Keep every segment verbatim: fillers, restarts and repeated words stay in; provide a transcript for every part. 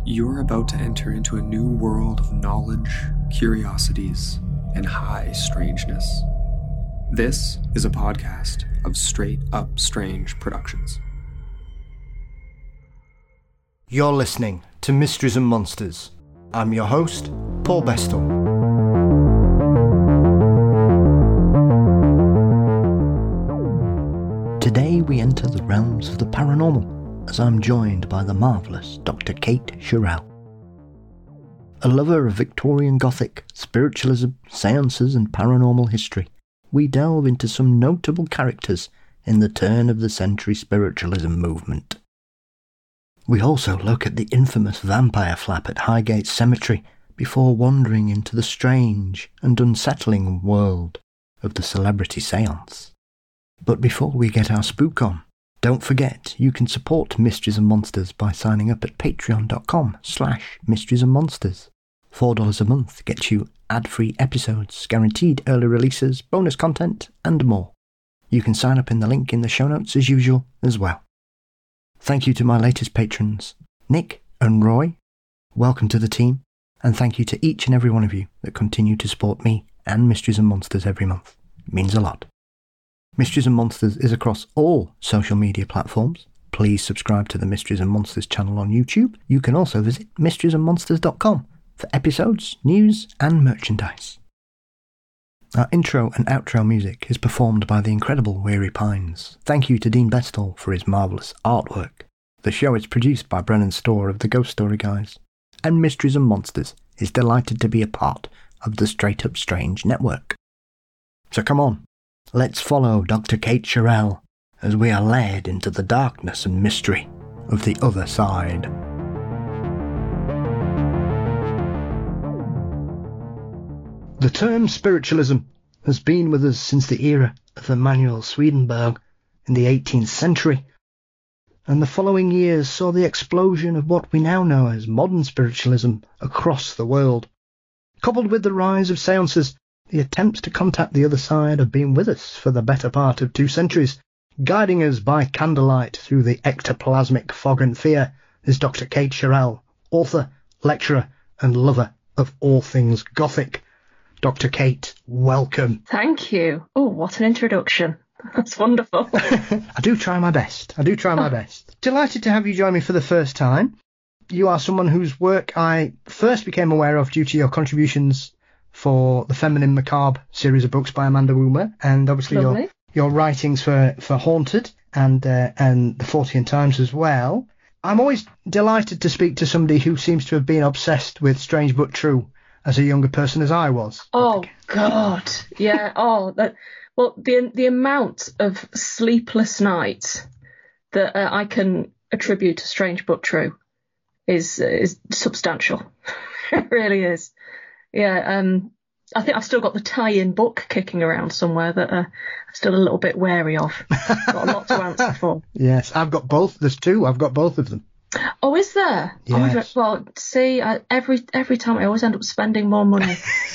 You're about to enter into a new world of knowledge, curiosities, and high strangeness. This is a podcast of Straight Up Strange Productions. You're listening to Mysteries and Monsters. I'm your host, Paul Bestel. Today we enter the realms of the paranormal, as I'm joined by the marvellous Doctor Kate Sherrell. A lover of Victorian Gothic, spiritualism, seances and paranormal history, we delve into some notable characters in the turn-of-the-century spiritualism movement. We also look at the infamous vampire flap at Highgate Cemetery before wandering into the strange and unsettling world of the celebrity seance. But before we get our spook on, don't forget you can support Mysteries and Monsters by signing up at patreon.com slash mysteries and monsters. four dollars a month gets you ad-free episodes, guaranteed early releases, bonus content, and more. You can sign up in the link in the show notes as usual as well. Thank you to my latest patrons, Nick and Roy. Welcome to the team, and thank you to each and every one of you that continue to support me and Mysteries and Monsters every month. It means a lot. Mysteries and Monsters is across all social media platforms. Please subscribe to the Mysteries and Monsters channel on YouTube. You can also visit mysteries and monsters dot com for episodes, news and merchandise. Our intro and outro music is performed by the incredible Weary Pines. Thank you to Dean Bestel for his marvellous artwork. The show is produced by Brennan Storr of the Ghost Story Guys, and Mysteries and Monsters is delighted to be a part of the Straight Up Strange network. So come on, let's follow Doctor Kate Sherrell as we are led into the darkness and mystery of the other side. The term spiritualism has been with us since the era of Emanuel Swedenborg in the eighteenth century, and the following years saw the explosion of what we now know as modern spiritualism across the world. Coupled with the rise of seances, the attempts to contact the other side have been with us for the better part of two centuries. Guiding us by candlelight through the ectoplasmic fog and fear is Doctor Kate Sherrell, author, lecturer and lover of all things Gothic. Doctor Kate, welcome. Thank you. Oh, what an introduction. That's wonderful. I do try my best. I do try my best. Delighted to have you join me for the first time. You are someone whose work I first became aware of due to your contributions for the Feminine Macabre series of books by Amanda Woomer, and obviously Lovely. your your writings for, for Haunted and uh, and the Fortean Times as well. I'm always delighted to speak to somebody who seems to have been obsessed with Strange But True as a younger person as I was. Oh, God. Yeah. Oh, that, well, the the amount of sleepless nights that uh, I can attribute to Strange But True is is substantial. It really is. Yeah. Um. I think I've still got the tie-in book kicking around somewhere that uh, I'm still a little bit wary of. Got a lot to answer for. Yes, I've got both. There's two. I've got both of them. Oh, is there? Yes. Oh my God. Well, see, I, every every time I always end up spending more money.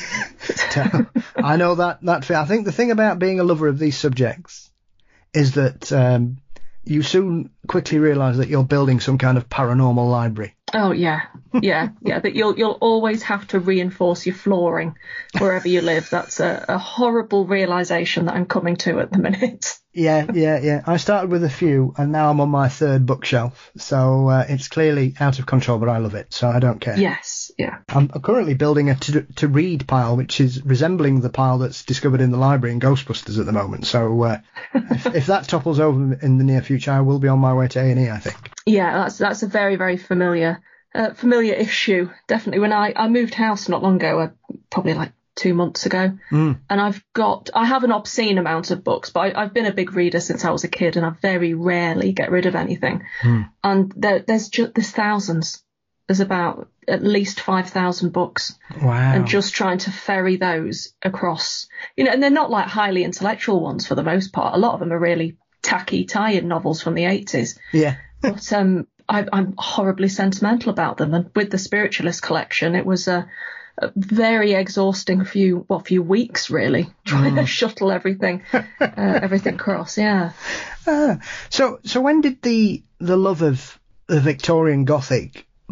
I know that that I think the thing about being a lover of these subjects is that um, you soon quickly realise that you're building some kind of paranormal library. Oh yeah, yeah, yeah. That you'll you'll always have to reinforce your flooring wherever you live. That's a, a horrible realisation that I'm coming to at the minute. Yeah, yeah, yeah. I started with a few, and now I'm on my third bookshelf. So uh, it's clearly out of control, but I love it, so I don't care. Yes, yeah. I'm currently building a to, to read pile, which is resembling the pile that's discovered in the library in Ghostbusters at the moment. So uh, if, if that topples over in the near future, I will be on my way to A and E, I think. Yeah, that's that's a very very familiar uh, familiar issue. Definitely. When I I moved house not long ago, uh, probably like two months ago, mm. and I've got I have an obscene amount of books, but I, I've been a big reader since I was a kid, and I very rarely get rid of anything. Mm. And there, there's just there's thousands. There's about at least five thousand books. Wow. And just trying to ferry those across, you know, and they're not like highly intellectual ones for the most part. A lot of them are really tacky tie-in novels from the eighties. Yeah. But um, I, I'm horribly sentimental about them. And with the Spiritualist collection, it was a, a very exhausting few, what, few weeks, really, trying mm. to shuttle everything, uh, everything across. Yeah. Ah, so, so when did the the love of the Victorian Gothic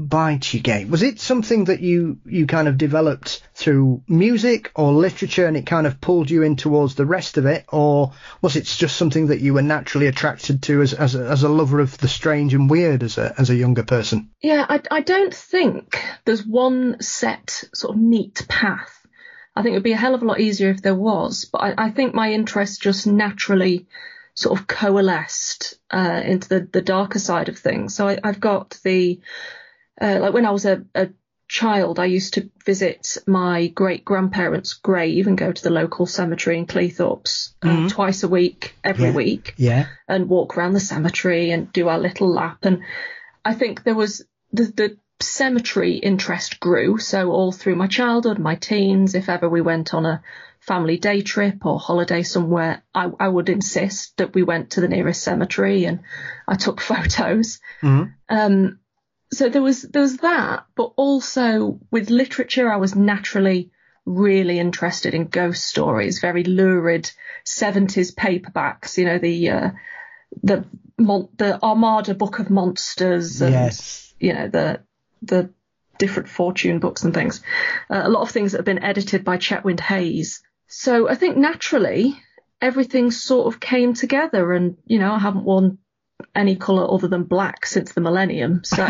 bite you gave? Was it something that you, you kind of developed through music or literature and it kind of pulled you in towards the rest of it? Or was it just something that you were naturally attracted to as, as, a, as a lover of the strange and weird as a, as a younger person? Yeah, I, I don't think there's one set sort of neat path. I think it would be a hell of a lot easier if there was, but I, I think my interest just naturally sort of coalesced uh, into the, the darker side of things. So I, I've got the, uh, like when I was a, a child, I used to visit my great-grandparents' grave and go to the local cemetery in Cleethorpes mm-hmm. uh, twice a week, every yeah. week, yeah, and walk around the cemetery and do our little lap. And I think there was the, the cemetery interest grew. So all through my childhood, my teens, if ever we went on a family day trip or holiday somewhere, I, I would insist that we went to the nearest cemetery and I took photos. Mm-hmm. Um, so there was there was that, but also with literature, I was naturally really interested in ghost stories, very lurid seventies paperbacks. You know, the uh, the mon- the Armada Book of Monsters, and yes, you know the the different fortune books and things, uh, a lot of things that have been edited by Chetwynd Hayes. So I think naturally everything sort of came together, and, you know, I haven't worn any colour other than black since the millennium. So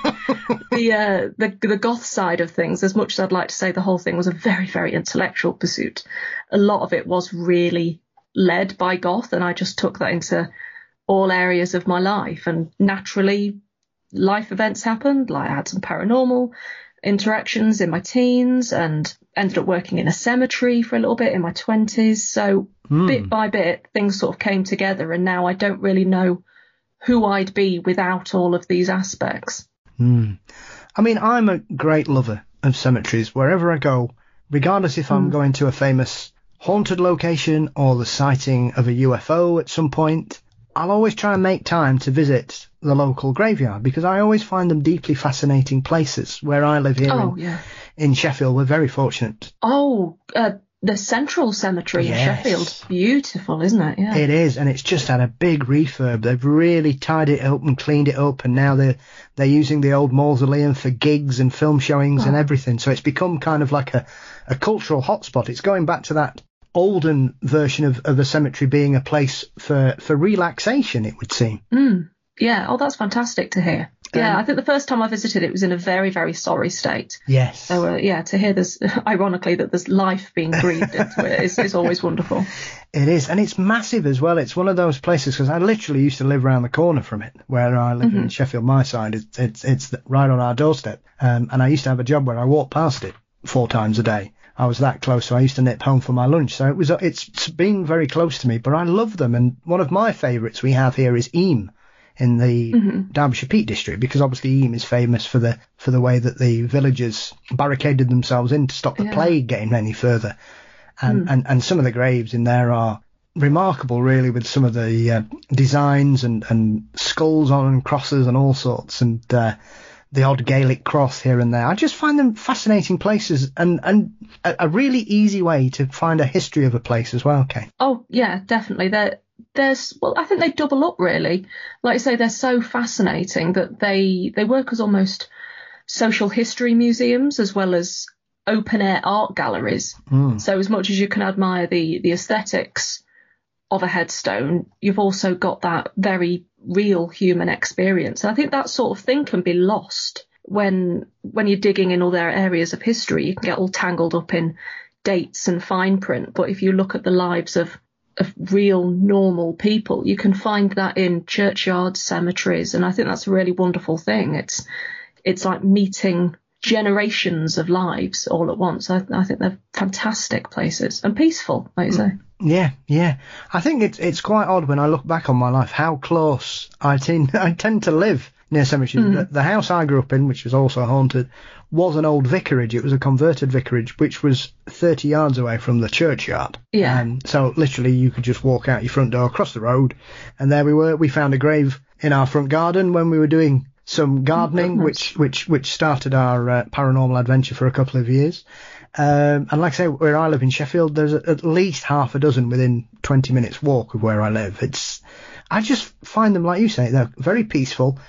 the, uh, the the goth side of things, as much as I'd like to say the whole thing was a very, very intellectual pursuit, a lot of it was really led by goth, and I just took that into all areas of my life, and naturally life events happened. Like I had some paranormal interactions in my teens and ended up working in a cemetery for a little bit in my twenties. So mm. bit by bit, things sort of came together, and now I don't really know who I'd be without all of these aspects. Mm. I mean, I'm a great lover of cemeteries. Wherever I go, regardless if I'm mm. going to a famous haunted location or the sighting of a U F O at some point, I'll always try and make time to visit the local graveyard, because I always find them deeply fascinating places. Where I live here oh, in, yeah. in Sheffield, we're very fortunate. Oh, uh, the Central Cemetery yes. in Sheffield. Beautiful, isn't it? Yeah. It is, and it's just had a big refurb. They've really tied it up and cleaned it up, and now they're, they're using the old mausoleum for gigs and film showings oh. and everything. So it's become kind of like a, a cultural hotspot. It's going back to that olden version of, of a cemetery being a place for, for relaxation, it would seem. Mm. Yeah, oh, that's fantastic to hear. Yeah, um, I think the first time I visited it was in a very, very sorry state. Yes. So, uh, yeah, to hear this, ironically, that there's life being breathed into it is, is always wonderful. It is, and it's massive as well. It's one of those places, because I literally used to live around the corner from it, where I live mm-hmm. in Sheffield, my side. It's, it's, it's right on our doorstep. Um, and I used to have a job where I walked past it four times a day. I was that close, so I used to nip home for my lunch. So it was, it's been very close to me, but I love them. And one of my favourites we have here is Eyam, in the mm-hmm. Derbyshire Peak District, because obviously Eyam is famous for the for the way that the villagers barricaded themselves in to stop the yeah. plague getting any further. And, mm. and and some of the graves in there are remarkable, really, with some of the uh, designs and, and skulls on and crosses and all sorts, and uh, the odd Gaelic cross here and there. I just find them fascinating places, and, and a, a really easy way to find a history of a place as well, Kate. Oh, yeah, definitely. They're There's, well, I think they double up, really. Like I say, they're so fascinating that they they work as almost social history museums as well as open air art galleries. Mm. So as much as you can admire the the aesthetics of a headstone, you've also got that very real human experience. And I think that sort of thing can be lost when when you're digging in other areas of history. You can get all tangled up in dates and fine print, but if you look at the lives of of real normal people, you can find that in churchyards, cemeteries, and I think that's a really wonderful thing. It's it's like meeting generations of lives all at once. I, I think they're fantastic places and peaceful, like you say. Yeah, yeah. I think it's it's quite odd when I look back on my life how close I tend I tend to live near cemeteries. Mm. The, the house I grew up in, which was also haunted, was an old vicarage. It was a converted vicarage, which was thirty yards away from the churchyard. Yeah. Um, so literally you could just walk out your front door, across the road, and there we were. We found a grave in our front garden when we were doing some gardening, oh, which which which started our uh, paranormal adventure for a couple of years. Um, and like I say, where I live in Sheffield, there's a, at least half a dozen within twenty minutes walk of where I live. It's, I just find them, like you say, they're very peaceful,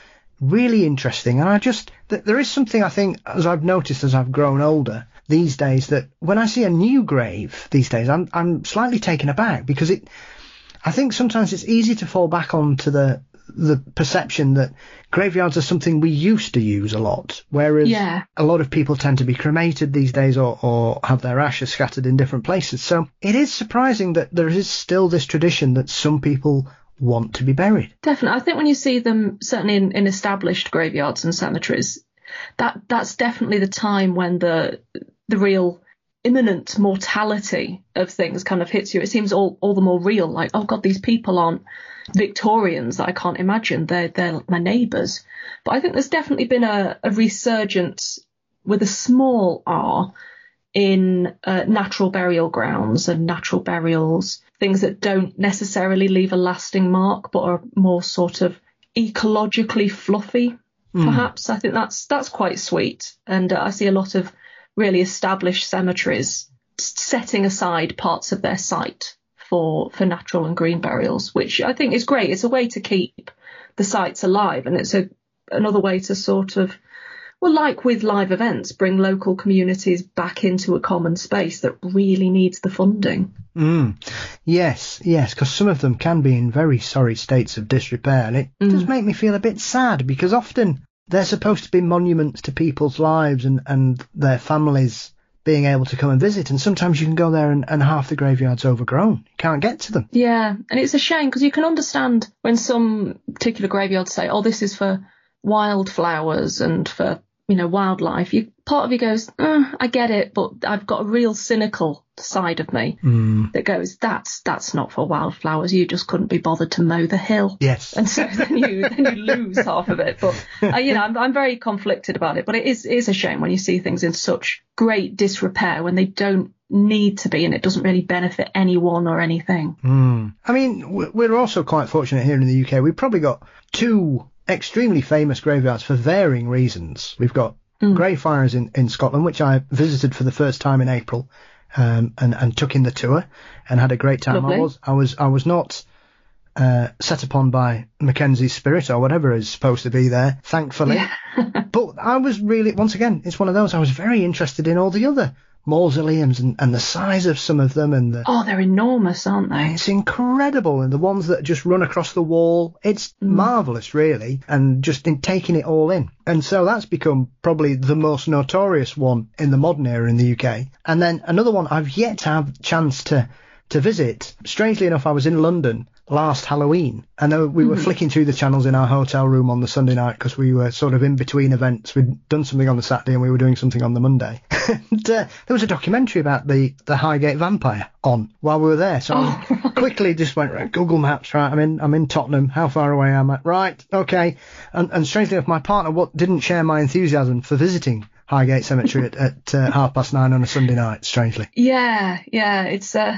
really interesting. And I just, th- there is something I think, as I've noticed as I've grown older these days, that when I see a new grave these days, I'm I'm slightly taken aback, because it, I think sometimes it's easy to fall back onto the the perception that graveyards are something we used to use a lot, whereas yeah. a lot of people tend to be cremated these days, or, or have their ashes scattered in different places. So it is surprising that there is still this tradition that some people want to be buried. Definitely. I think when you see them, certainly in, in established graveyards and cemeteries, that that's definitely the time when the the real imminent mortality of things kind of hits you. It seems all, all the more real, like, oh God, these people aren't Victorians that I can't imagine. They're, they're my neighbours. But I think there's definitely been a, a resurgence with a small r in uh, natural burial grounds and natural burials, things that don't necessarily leave a lasting mark but are more sort of ecologically fluffy, perhaps. Mm. I think that's that's quite sweet. And uh, I see a lot of really established cemeteries setting aside parts of their site for for natural and green burials, which I think is great. It's a way to keep the sites alive, and it's a another way to sort of, well, like with live events, bring local communities back into a common space that really needs the funding. Mm. Yes, yes, because some of them can be in very sorry states of disrepair, and it mm. does make me feel a bit sad, because often they're supposed to be monuments to people's lives and, and their families being able to come and visit, and sometimes you can go there and, and half the graveyard's overgrown. You can't get to them. Yeah, and it's a shame, because you can understand when some particular graveyards say, oh, this is for wildflowers and for, you know, wildlife. You, part of you goes, oh, I get it, but I've got a real cynical side of me mm. that goes, that's that's not for wildflowers. You just couldn't be bothered to mow the hill. Yes. And so then you then you lose half of it. But uh, you know, I'm I'm very conflicted about it. But it is it is a shame when you see things in such great disrepair when they don't need to be, and it doesn't really benefit anyone or anything. Mm. I mean, we're also quite fortunate here in the U K. We've probably got two extremely famous graveyards for varying reasons. We've got mm. Greyfriars in, in Scotland, which I visited for the first time in April, um, and, and took in the tour and had a great time. Lovely. I was I was I was not uh, set upon by Mackenzie's spirit or whatever is supposed to be there, thankfully. Yeah. But I was really, once again, it's one of those, I was very interested in all the other mausoleums and, and the size of some of them, and the, oh, they're enormous, aren't they? It's incredible, and the ones that just run across the wall, it's mm. marvellous, really, and just in taking it all in. And so that's become probably the most notorious one in the modern era in the U K. And then another one I've yet to have a chance to to visit. Strangely enough, I was in London last Halloween, and we were mm. flicking through the channels in our hotel room on the Sunday night, because we were sort of in between events. We'd done something on the Saturday and we were doing something on the Monday. And uh, there was a documentary about the, the Highgate vampire on while we were there. So oh, I right. quickly just went, right, Google Maps, right, I'm in I'm in Tottenham. How far away am I? Right, okay. And, and strangely enough, my partner what, didn't share my enthusiasm for visiting Highgate Cemetery at, at uh, half past nine on a Sunday night, strangely. Yeah, yeah, it's... Uh...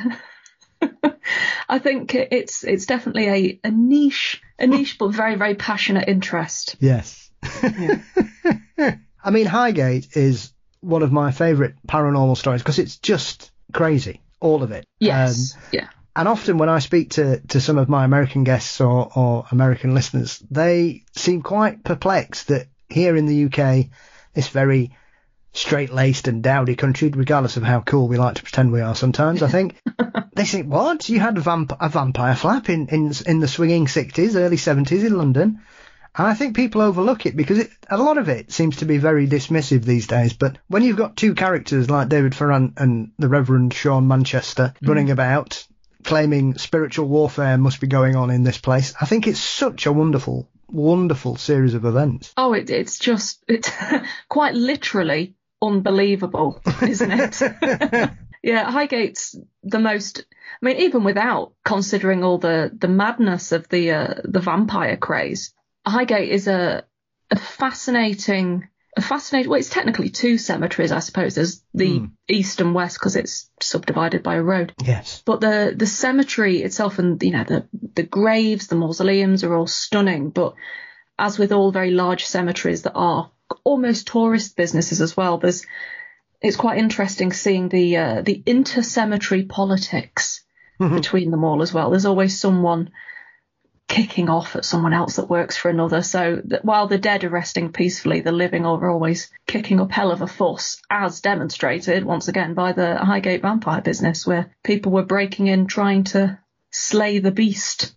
I think it's it's definitely a, a niche, a niche but very, very passionate interest. Yes. Yeah. I mean, Highgate is one of my favourite paranormal stories because it's just crazy, all of it. Yes, um, yeah. And often when I speak to, to some of my American guests or, or American listeners, they seem quite perplexed that here in the U K, this very straight-laced and dowdy country, regardless of how cool we like to pretend we are sometimes, I think, they think, what? You had a, vamp- a vampire flap in, in in the swinging sixties, early seventies in London? And I think people overlook it because it, a lot of it seems to be very dismissive these days. But when you've got two characters like David Ferrant and the Reverend Sean Manchester mm. running about, claiming spiritual warfare must be going on in this place, I think it's such a wonderful, wonderful series of events. Oh, it, it's just, it's quite literally unbelievable, isn't it? Yeah, Highgate's the most, I mean, even without considering all the, the madness of the uh, the vampire craze, Highgate is a a fascinating, a fascinating, well, it's technically two cemeteries, I suppose. There's the mm. east and west because it's subdivided by a road. Yes. But the, the cemetery itself and, you know, the, the graves, the mausoleums are all stunning. But as with all very large cemeteries that are almost tourist businesses as well, there's, it's quite interesting seeing the uh, the inter-cemetery politics mm-hmm. between them all as well. There's always someone kicking off at someone else that works for another. So that while the dead are resting peacefully, the living are always kicking up hell of a fuss, as demonstrated once again by the Highgate vampire business, where people were breaking in trying to slay the beast.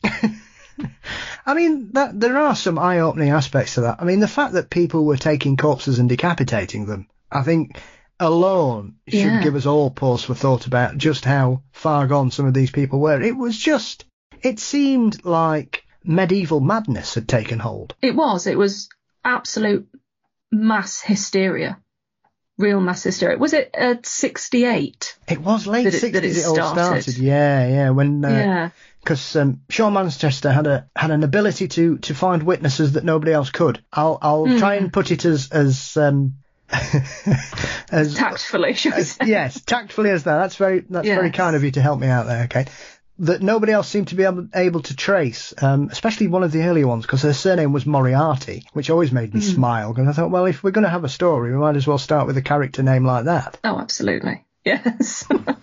I mean, that, there are some eye-opening aspects to that. I mean, the fact that people were taking corpses and decapitating them, I think alone should Yeah. give us all pause for thought about just how far gone some of these people were. It was just, it seemed like medieval madness had taken hold. It was. It was absolute mass hysteria. Real mass hysteria. Was it at sixty-eight? It was late That it- sixties that it it all started. started. Yeah, yeah. When uh, Yeah. because um, Sean Manchester had a had an ability to to find witnesses that nobody else could. I'll I'll Mm. try and put it as as um as Tactfully, should we as, say. yes, tactfully as that. That's very that's very Yes. kind of you to help me out there. Okay, that nobody else seemed to be able, able to trace, um, especially one of the earlier ones, because her surname was Moriarty, which always made me Mm. smile. Because I thought, well, if we're going to have a story, we might as well start with a character name like that. Oh, absolutely. Yes.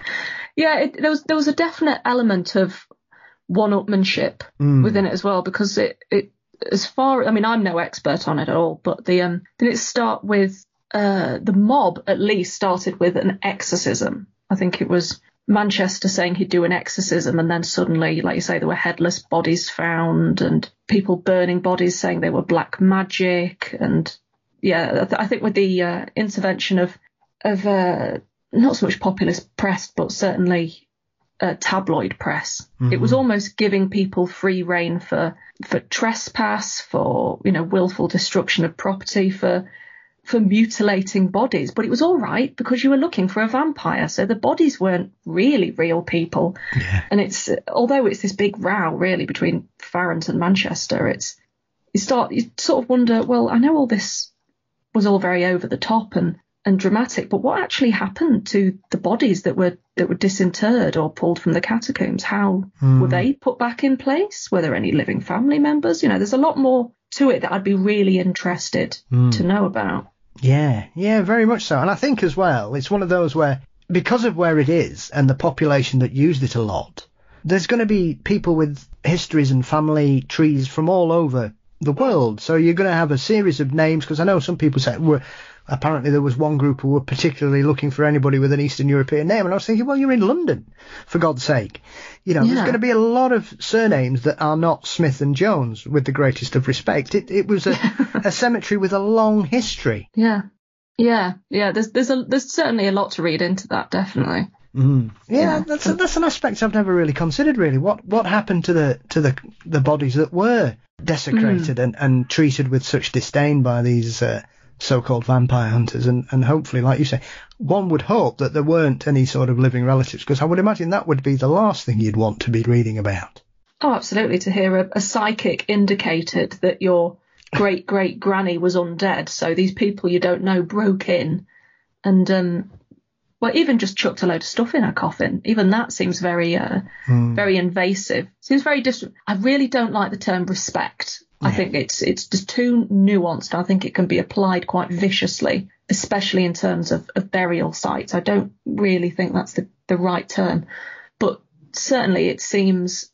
Yeah, it, there was there was a definite element of one-upmanship Mm. within it as well, because it, it as far I mean I'm no expert on it at all, but the um did it start with uh the mob at least started with an exorcism. I think it was Manchester saying he'd do an exorcism, and then suddenly, like you say, there were headless bodies found and people burning bodies saying they were black magic. And yeah, I, th- I think with the uh, intervention of of uh, not so much populist press, but certainly uh, tabloid press, it was almost giving people free rein for for trespass, for you know willful destruction of property, for for mutilating bodies. But it was all right because you were looking for a vampire, so the bodies weren't really real people. Yeah. And it's although it's this big row really between Farrant and Manchester, it's you start you sort of wonder, well, I know all this was all very over the top and and dramatic, but what actually happened to the bodies that were that were disinterred or pulled from the catacombs? How Mm. were they put back in place? Were there any living family members? You know, there's a lot more to it that I'd be really interested Mm. to know about. Yeah, yeah, very much so. And I think as well, it's one of those where, because of where it is and the population that used it a lot, there's going to be people with histories and family trees from all over the world. So you're going to have a series of names, because I know some people say, well, apparently there was one group who were particularly looking for anybody with an Eastern European name. And I was thinking, well, you're in London, for God's sake. You know, Yeah. there's going to be a lot of surnames that are not Smith and Jones, with the greatest of respect. It, it was a, a cemetery with a long history. Yeah, yeah, yeah. There's there's a there's certainly a lot to read into that, definitely. Mm. Yeah, Yeah. that's a, that's an aspect I've never really considered. Really, what what happened to the to the the bodies that were desecrated and, and treated with such disdain by these uh, so-called vampire hunters? And and hopefully, like you say, one would hope that there weren't any sort of living relatives, because I would imagine that would be the last thing you'd want to be reading about. Oh, absolutely. To hear a, a psychic indicated that your great great granny was undead, so these people you don't know broke in and um well, even just chucked a load of stuff in her coffin. Even that seems very, uh, Mm. very invasive. Seems very dis. I really don't like the term respect. I Yeah. think it's it's just too nuanced. I think it can be applied quite viciously, especially in terms of, of burial sites. I don't really think that's the, the right term. But certainly it seems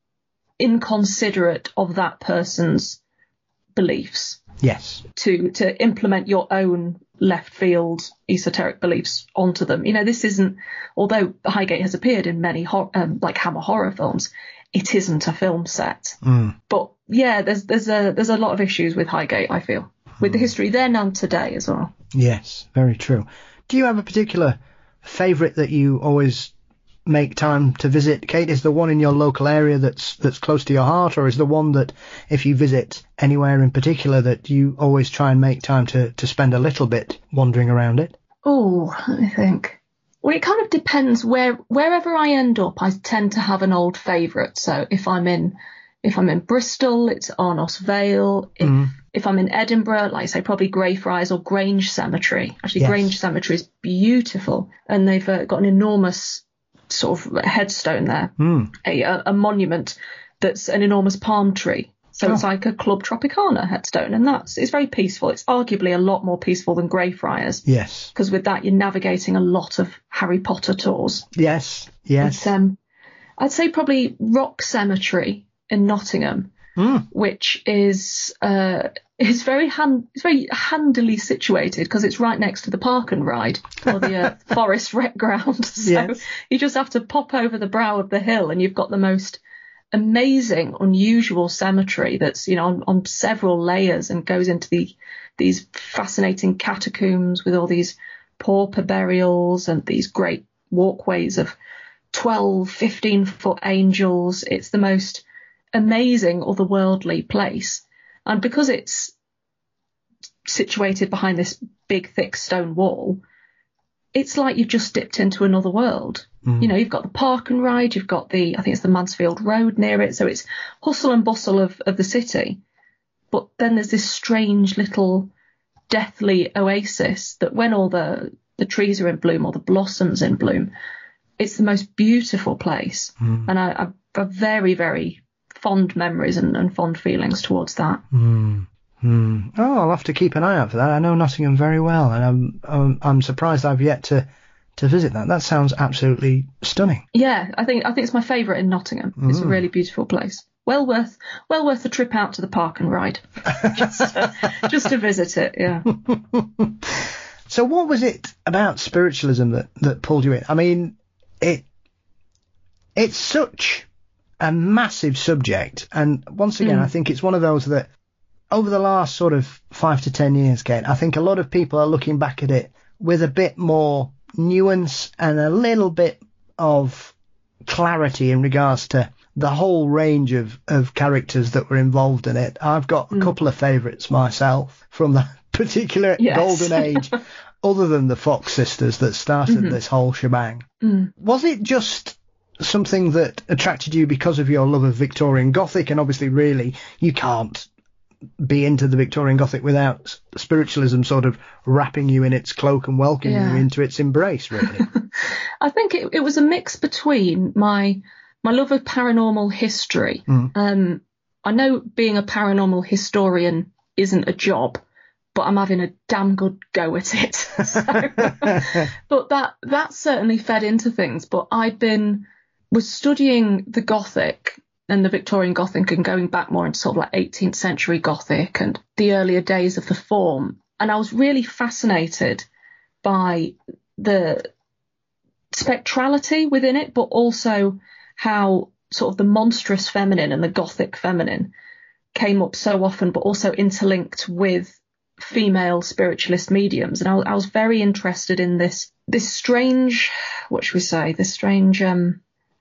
inconsiderate of that person's beliefs Yes. to to implement your own left field esoteric beliefs onto them. You know, this isn't, although Highgate has appeared in many hor- um, like Hammer horror films, it isn't a film set. Mm. But yeah, there's there's a there's a lot of issues with Highgate, I feel, with the history then and today as well. Yes, very true. Do you have a particular favourite that you always make time to visit, Kate? Is there one in your local area that's that's close to your heart, or is there one that, if you visit anywhere in particular, that you always try and make time to, to spend a little bit wandering around it? Oh, let me think. Well, it kind of depends where wherever I end up. I tend to have an old favourite. So if I'm in if I'm in Bristol, it's Arnos Vale. If Mm. if I'm in Edinburgh, like I say, probably Greyfriars or Grange Cemetery. Actually, Yes. Grange Cemetery is beautiful, and they've uh, got an enormous sort of headstone there, Mm. a, a, a monument that's an enormous palm tree. So it's Oh. like a Club Tropicana headstone, and that's it's very peaceful. It's arguably a lot more peaceful than Greyfriars, Yes. because with that you're navigating a lot of Harry Potter tours. Yes. Yes. But, um, I'd say probably Rock Cemetery in Nottingham, mm. which is uh, is very hand it's very handily situated because it's right next to the park and ride or the uh, forest rec ground. So yes. you just have to pop over the brow of the hill, and you've got the most amazing, unusual cemetery that's, you know, on, on several layers and goes into the these fascinating catacombs with all these pauper burials and these great walkways of twelve, fifteen foot angels. It's the most amazing otherworldly place. And because it's situated behind this big, thick stone wall, it's like you've just dipped into another world. Mm. You know, you've got the park and ride, you've got the, I think it's the Mansfield Road near it. So it's hustle and bustle of, of the city. But then there's this strange little deathly oasis that when all the, the trees are in bloom or the blossoms in bloom, it's the most beautiful place. Mm. And I, I have very, very fond memories and, and fond feelings towards that. Mm. Mm. Oh, I'll have to keep an eye out for that. I know Nottingham very well, and I'm I'm, I'm surprised I've yet to, to visit that. That sounds absolutely stunning. Yeah, I think I think it's my favourite in Nottingham. Mm. It's a really beautiful place. Well worth well worth the trip out to the park and ride, just to, just to visit it. Yeah. So, what was it about spiritualism that, that pulled you in? I mean, it it's such a massive subject, and once again, mm. I think it's one of those that over the last sort of five to ten years, Kate, I think a lot of people are looking back at it with a bit more nuance and a little bit of clarity in regards to the whole range of, of characters that were involved in it. I've got a mm. couple of favourites myself from that particular yes. golden age, other than the Fox sisters that started mm-hmm. this whole shebang. Mm. Was it just something that attracted you because of your love of Victorian Gothic? And obviously, really, you can't be into the Victorian Gothic without spiritualism sort of wrapping you in its cloak and welcoming yeah. you into its embrace, really. I think it, it was a mix between my my love of paranormal history. Mm. Um, I know being a paranormal historian isn't a job, but I'm having a damn good go at it. So, but that that certainly fed into things. But I'd been was studying the Gothic and the Victorian Gothic and going back more into sort of like eighteenth century Gothic and the earlier days of the form. And I was really fascinated by the spectrality within it, but also how sort of the monstrous feminine and the Gothic feminine came up so often, but also interlinked with female spiritualist mediums. And I, I was very interested in this, this strange, what should we say, this strange um,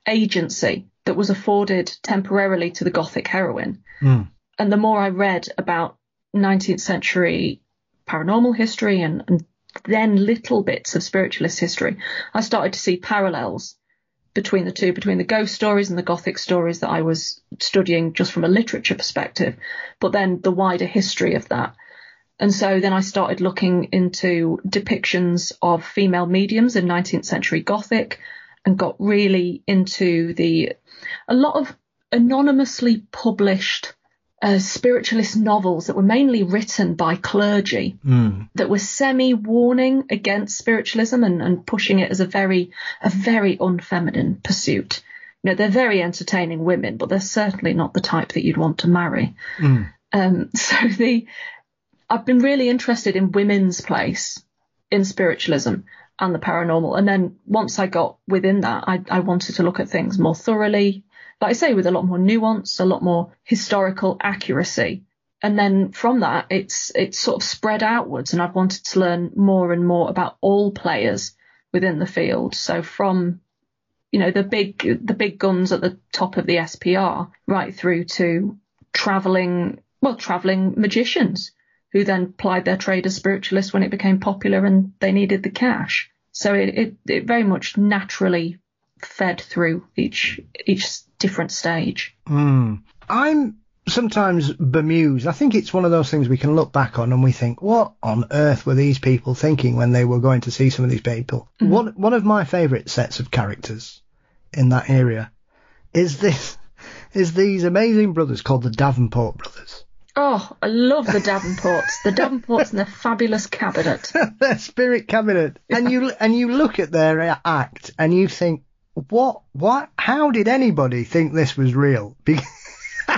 agency that was afforded temporarily to the Gothic heroine. Mm. And the more I read about nineteenth century paranormal history and, and then little bits of spiritualist history, I started to see parallels between the two, between the ghost stories and the Gothic stories that I was studying just from a literature perspective, but then the wider history of that. And so then I started looking into depictions of female mediums in nineteenth century Gothic and got really into the a lot of anonymously published uh, spiritualist novels that were mainly written by clergy mm. that were semi-warning against spiritualism and, and pushing it as a very a very unfeminine pursuit. You know, they're very entertaining women, but they're certainly not the type that you'd want to marry. Mm. Um, so the I've been really interested in women's place in spiritualism and the paranormal. And then once I got within that, I, I wanted to look at things more thoroughly, like I say, with a lot more nuance, a lot more historical accuracy. And then from that, it's it's sort of spread outwards. And I've wanted to learn more and more about all players within the field. So from, you know, the big the big guns at the top of the S P R right through to traveling, well, traveling magicians who then plied their trade as spiritualists when it became popular and they needed the cash. So it, it, it very much naturally fed through each each different stage. Mm. I'm sometimes bemused. I think it's one of those things we can look back on and we think, what on earth were these people thinking when they were going to see some of these people? Mm-hmm. One, one of my favourite sets of characters in that area is this is these amazing brothers called the Davenport brothers. Oh, I love the Davenports. The Davenports and their fabulous cabinet. Their spirit cabinet. And you and you look at their act and you think, what, what, how did anybody think this was real? Because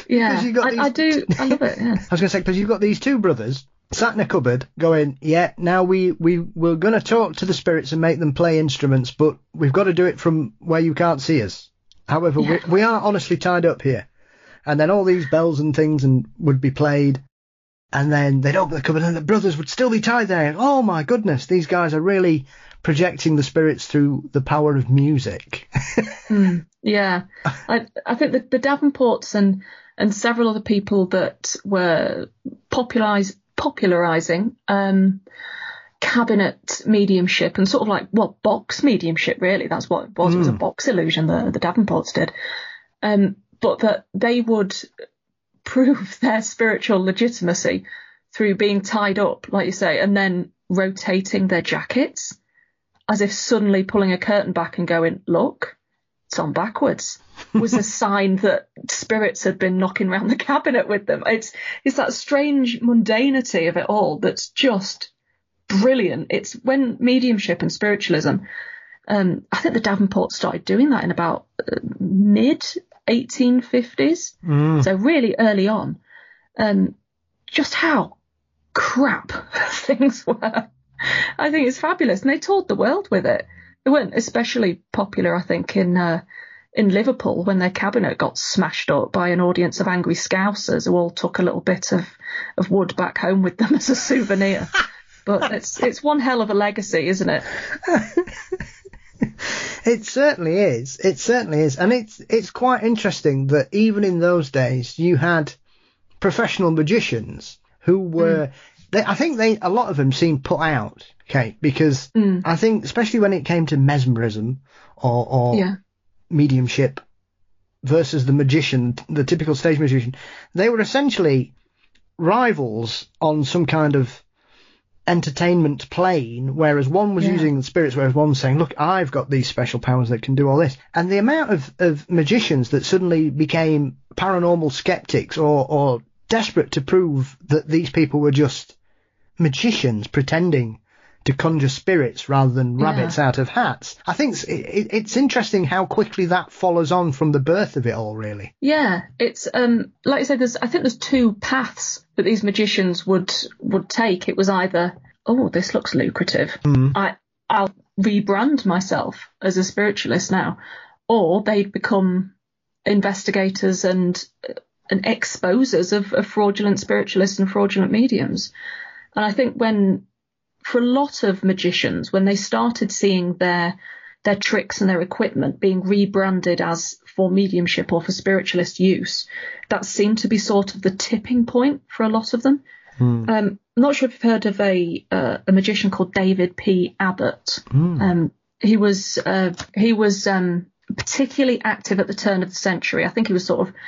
Yeah, you got I, these... I do. I love it. Yeah. I was going to say, because you've got these two brothers sat in a cupboard going, yeah, now we, we, we're going to talk to the spirits and make them play instruments, but we've got to do it from where you can't see us. However, Yeah. we, we are honestly tied up here. And then all these bells and things and would be played. And then they'd open the cupboard and the brothers would still be tied there. Oh, my goodness, these guys are really projecting the spirits through the power of music. mm, yeah. I, I think that the Davenports and, and several other people that were popularise, popularising um, cabinet mediumship and sort of like, well, box mediumship, really. That's what it was. Mm. It was a box illusion that the Davenports did. Um, but that they would prove their spiritual legitimacy through being tied up, like you say, and then rotating their jackets as if suddenly pulling a curtain back and going, look, it's on backwards, was a sign that spirits had been knocking around the cabinet with them. It's it's that strange mundanity of it all that's just brilliant. It's when mediumship and spiritualism, um, I think the Davenports started doing that in about uh, mid eighteen fifties, mm. so really early on, um, just how crap things were. I think it's fabulous, and they toured the world with it. They weren't especially popular, I think, in uh, in Liverpool when their cabinet got smashed up by an audience of angry Scousers who all took a little bit of, of wood back home with them as a souvenir. But it's it's one hell of a legacy, isn't it? It certainly is. It certainly is. And it's it's quite interesting that even in those days you had professional magicians who were, mm. they, I think they a lot of them seemed put out, okay, because mm. I think especially when it came to mesmerism or, or yeah. mediumship versus the magician, the typical stage magician, they were essentially rivals on some kind of entertainment plane, whereas one was yeah. using the spirits, whereas one was saying, look, I've got these special powers that can do all this. And the amount of, of magicians that suddenly became paranormal skeptics or, or desperate to prove that these people were just magicians pretending to conjure spirits rather than rabbits yeah. out of hats. I think it's, it, it's interesting how quickly that follows on from the birth of it all, really. Yeah, it's um like I said, there's I think there's two paths that these magicians would would take. It was either, oh, this looks lucrative, mm. I I'll rebrand myself as a spiritualist now, or they'd become investigators and and exposers of, of fraudulent spiritualists and fraudulent mediums. And I think when for a lot of magicians, when they started seeing their their tricks and their equipment being rebranded as for mediumship or for spiritualist use, that seemed to be sort of the tipping point for a lot of them. Mm. Um, I'm not sure if you've heard of a uh, a magician called David P. Abbott. Mm. Um, he was uh, he was um, particularly active at the turn of the century. I think he was sort of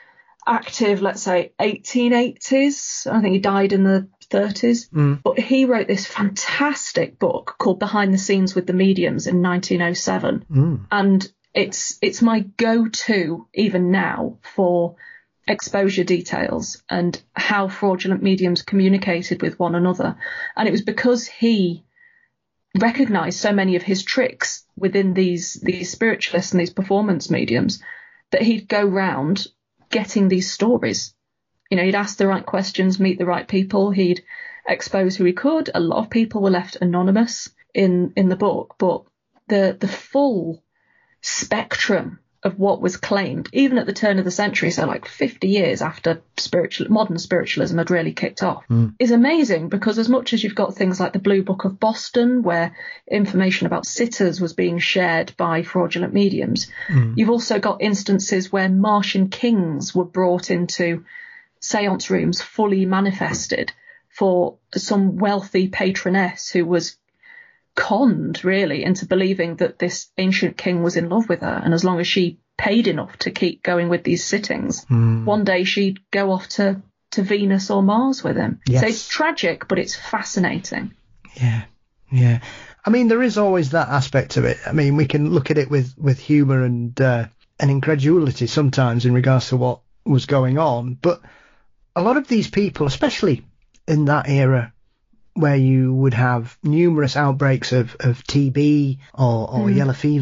active, let's say, eighteen eighties. I think he died in the thirties. Mm. But he wrote this fantastic book called Behind the Scenes with the Mediums in nineteen oh seven. Mm. And it's it's my go-to even now for exposure details and how fraudulent mediums communicated with one another. And it was because he recognised so many of his tricks within these these spiritualists and these performance mediums that he'd go round getting these stories. You know, he'd ask the right questions, meet the right people, he'd expose who he could. A lot of people were left anonymous in, in the book, but the the full spectrum of what was claimed, even at the turn of the century, so like fifty years after spiritual modern spiritualism had really kicked off, mm. is amazing, because as much as you've got things like the Blue Book of Boston, where information about sitters was being shared by fraudulent mediums, mm. you've also got instances where Martian kings were brought into seance rooms fully manifested for some wealthy patroness who was conned really into believing that this ancient king was in love with her, and as long as she paid enough to keep going with these sittings, mm. one day she'd go off to to Venus or Mars with him. Yes. So it's tragic, but it's fascinating. Yeah, yeah. I mean, there is always that aspect to it. I mean, we can look at it with with humour and uh, and incredulity sometimes in regards to what was going on, but a lot of these people, especially in that era where you would have numerous outbreaks of, of T B or, or mm. yellow fever,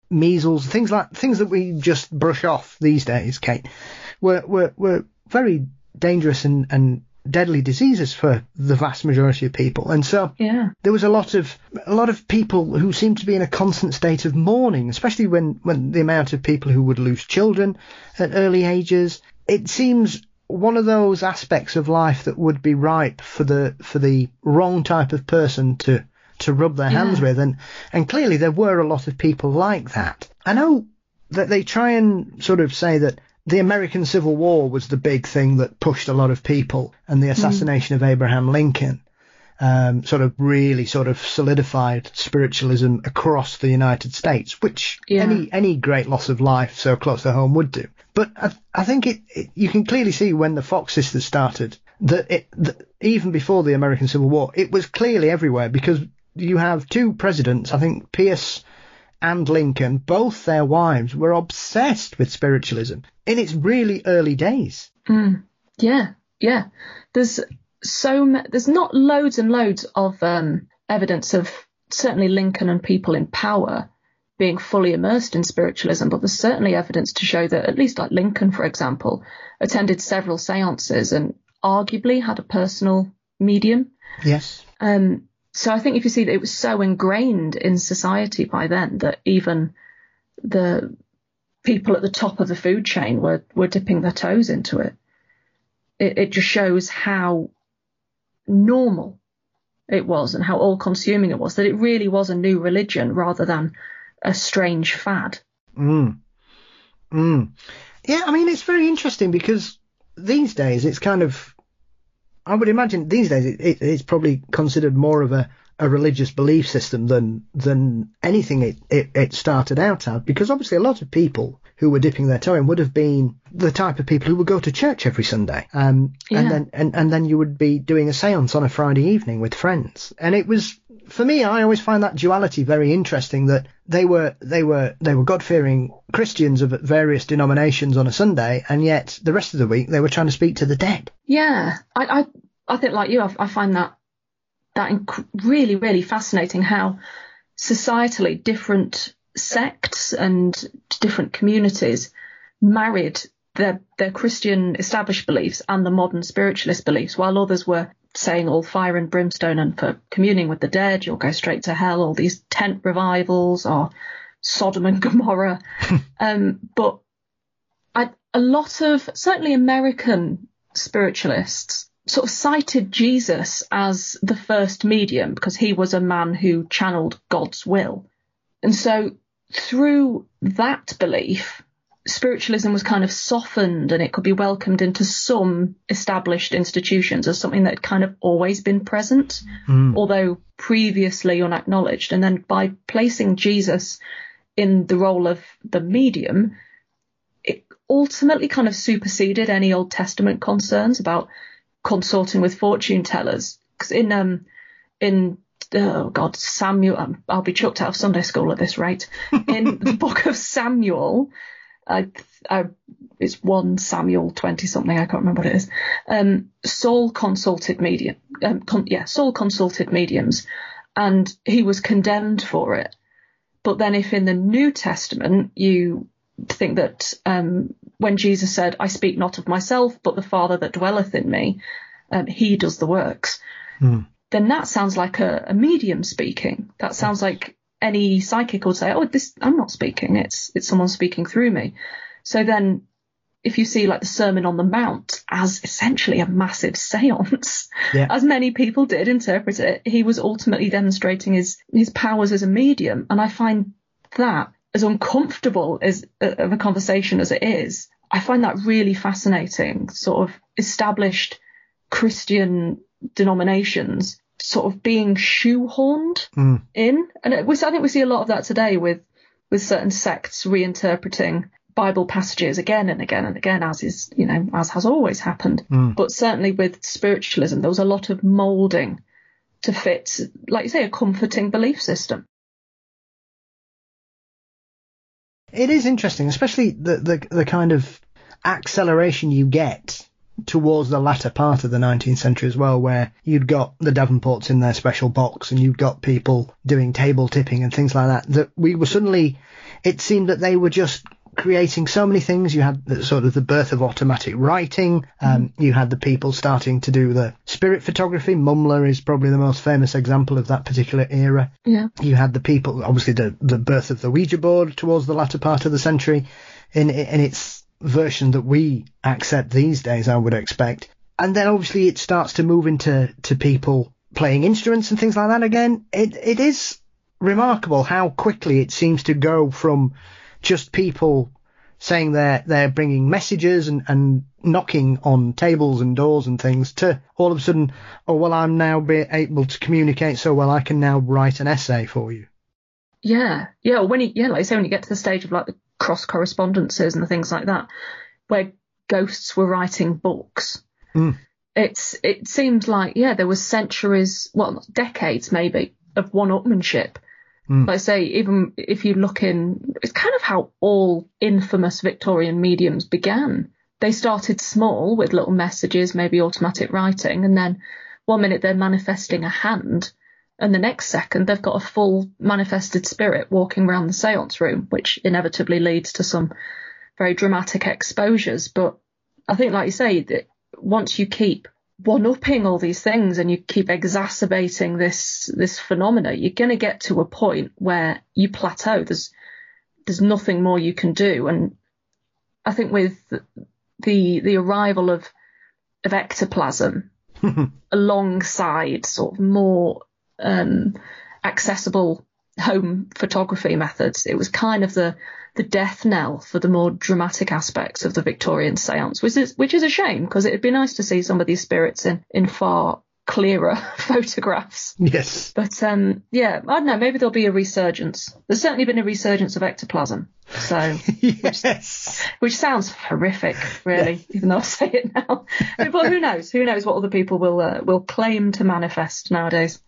measles, things like things that we just brush off these days, Kate, were were, were very dangerous and, and deadly diseases for the vast majority of people. And so yeah. there was a lot of a lot of people who seemed to be in a constant state of mourning, especially when, when the amount of people who would lose children at early ages. It seems one of those aspects of life that would be ripe for the for the wrong type of person to to rub their hands yeah. with, and and clearly there were a lot of people like that. I know that they try and sort of say that the American Civil War was the big thing that pushed a lot of people, and the assassination mm. of Abraham Lincoln um, sort of really sort of solidified spiritualism across the United States, which yeah. any any great loss of life so close to home would do. But I, I think it, it you can clearly see when the Fox sisters started that, it, that even before the American Civil War, it was clearly everywhere, because you have two presidents, I think Pierce and Lincoln, both their wives were obsessed with spiritualism in its really early days. Mm, yeah, yeah. There's so ma- there's not loads and loads of um, evidence of certainly Lincoln and people in power being fully immersed in spiritualism, but there's certainly evidence to show that at least like Lincoln, for example, attended several seances and arguably had a personal medium. Yes. Um, so I think if you see that it was so ingrained in society by then that even the people at the top of the food chain were, were dipping their toes into it. it. It just shows how normal it was and how all-consuming it was, that it really was a new religion rather than a strange fad. Mm. Mm. Yeah, I mean, it's very interesting because these days it's kind of, I would imagine these days it, it, it's probably considered more of a, a religious belief system than than anything it, it, it started out as, because obviously a lot of people who were dipping their toe in would have been the type of people who would go to church every Sunday. Um, yeah. and then and, and then you would be doing a seance on a Friday evening with friends. And it was, for me, I always find that duality very interesting, that they were they were they were God-fearing Christians of various denominations on a Sunday, and yet the rest of the week they were trying to speak to the dead. Yeah, I I, I think like you, I, I find that that inc- really really fascinating how societally different sects and different communities married their their Christian established beliefs and the modern spiritualist beliefs, while others were saying all fire and brimstone and for communing with the dead you'll go straight to hell, all these tent revivals or Sodom and Gomorrah. um, but I, a lot of certainly American spiritualists sort of cited Jesus as the first medium because he was a man who channeled God's will. And so through that belief, spiritualism was kind of softened and it could be welcomed into some established institutions as something that had kind of always been present, mm. although previously unacknowledged. And then by placing Jesus in the role of the medium, it ultimately kind of superseded any Old Testament concerns about consorting with fortune tellers. Because in um in oh God, Samuel, I'll be chucked out of Sunday school at this rate. In the book of Samuel, I, I, it's one Samuel twenty something, I can't remember what it is. Um, Saul consulted medium, um, con, yeah, Saul consulted mediums, and he was condemned for it. But then, if in the New Testament you think that um, when Jesus said, "I speak not of myself, but the Father that dwelleth in me, um, He does the works," mm. then that sounds like a, a medium speaking. That sounds like any psychic would say, oh, this, I'm not speaking, it's it's someone speaking through me. So then if you see like the Sermon on the Mount as essentially a massive seance, yeah. as many people did interpret it, he was ultimately demonstrating his, his powers as a medium. And I find that, as uncomfortable as of a conversation as it is, I find that really fascinating, sort of established Christian denominations sort of being shoehorned mm. in. And it, we, I think we see a lot of that today with, with certain sects reinterpreting Bible passages again and again and again, as is, you know, as has always happened. Mm. But certainly with spiritualism, there was a lot of moulding to fit, like you say, a comforting belief system. It is interesting, especially the, the, the kind of acceleration you get towards the latter part of the nineteenth century as well, where you'd got the Davenports in their special box and you'd got people doing table tipping and things like that, that we were suddenly, it seemed that they were just creating so many things. You had the, sort of the birth of automatic writing. Um, mm. You had the people starting to do the spirit photography. Mumler is probably the most famous example of that particular era. Yeah. You had the people, obviously the, the birth of the Ouija board towards the latter part of the century in, in its version that we accept these days, I would expect. And then obviously it starts to move into to people playing instruments and things like that again. It It is remarkable how quickly it seems to go from just people saying they're, they're bringing messages and, and knocking on tables and doors and things to all of a sudden, oh, well, I'm now be able to communicate so well I can now write an essay for you. Yeah. Yeah. When you, yeah, like I say, when you get to the stage of like the cross correspondences and the things like that, where ghosts were writing books, mm. it's, it seems like, yeah, there was centuries, well, decades maybe of one-upmanship. Mm. Like I say, even if you look in, it's kind of how all infamous Victorian mediums began. They started small with little messages, maybe automatic writing, and then one minute they're manifesting a hand, and the next second they've got a full manifested spirit walking around the seance room, which inevitably leads to some very dramatic exposures. But I think, like you say, that once you keep one-upping all these things and you keep exacerbating this this phenomena, you're going to get to a point where you plateau. There's there's nothing more you can do. And I think with the the arrival of of ectoplasm alongside sort of more um, accessible home photography methods, it was kind of the the death knell for the more dramatic aspects of the Victorian seance, which is which is a shame, because it'd be nice to see some of these spirits in, in far clearer photographs. Yes. But um, yeah, I don't know, maybe there'll be a resurgence. There's certainly been a resurgence of ectoplasm. So yes. which, which sounds horrific, really, yes. Even though I say it now. But who knows? Who knows what other people will uh, will claim to manifest nowadays?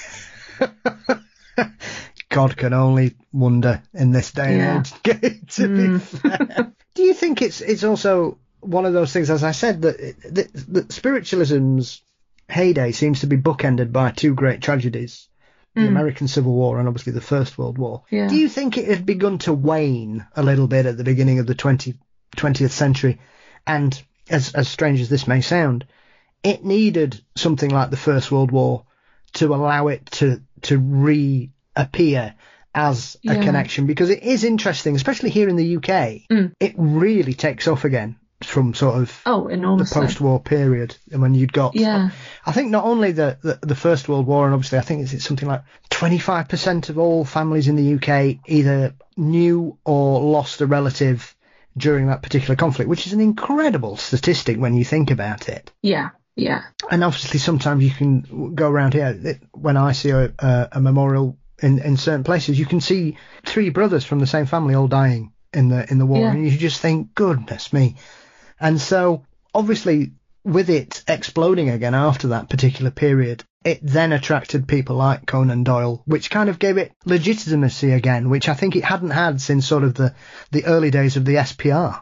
God can only wonder in this day yeah. and age, to mm. be fair. Do you think it's it's also one of those things, as I said, that, that, that spiritualism's heyday seems to be bookended by two great tragedies, the mm. American Civil War and obviously the First World War. Yeah. Do you think it had begun to wane a little bit at the beginning of the twentieth century? And as, as strange as this may sound, it needed something like the First World War to allow it to, to re... appear as a yeah. connection, because it is interesting, especially here in the U K. Mm. It really takes off again from sort of oh, enormously. the post-war period, and when you'd got, yeah. I think not only the, the the First World War, and obviously I think it's, it's something like twenty-five percent of all families in the U K either knew or lost a relative during that particular conflict, which is an incredible statistic when you think about it. Yeah. Yeah. And obviously sometimes you can go around here, when I see a, a, a memorial in, in certain places, you can see three brothers from the same family all dying in the in the war, yeah. and you just think, goodness me. And so obviously with it exploding again after that particular period, it then attracted people like Conan Doyle, which kind of gave it legitimacy again, which I think it hadn't had since sort of the, the early days of the S P R.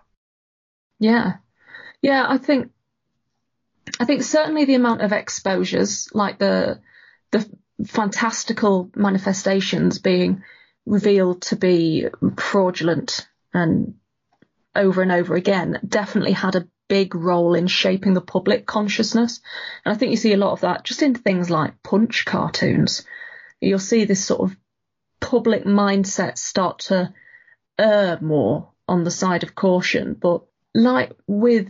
Yeah. Yeah, I think I think certainly the amount of exposures, like the the fantastical manifestations being revealed to be fraudulent and over and over again, definitely had a big role in shaping the public consciousness. And I think you see a lot of that just in things like Punch cartoons. You'll see this sort of public mindset start to err more on the side of caution. But like with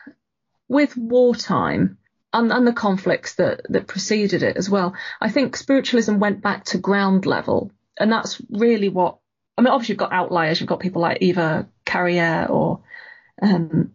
with wartime and, and the conflicts that, that preceded it as well, I think spiritualism went back to ground level. And that's really what, I mean, obviously you've got outliers. You've got people like Eva Carriere or, um,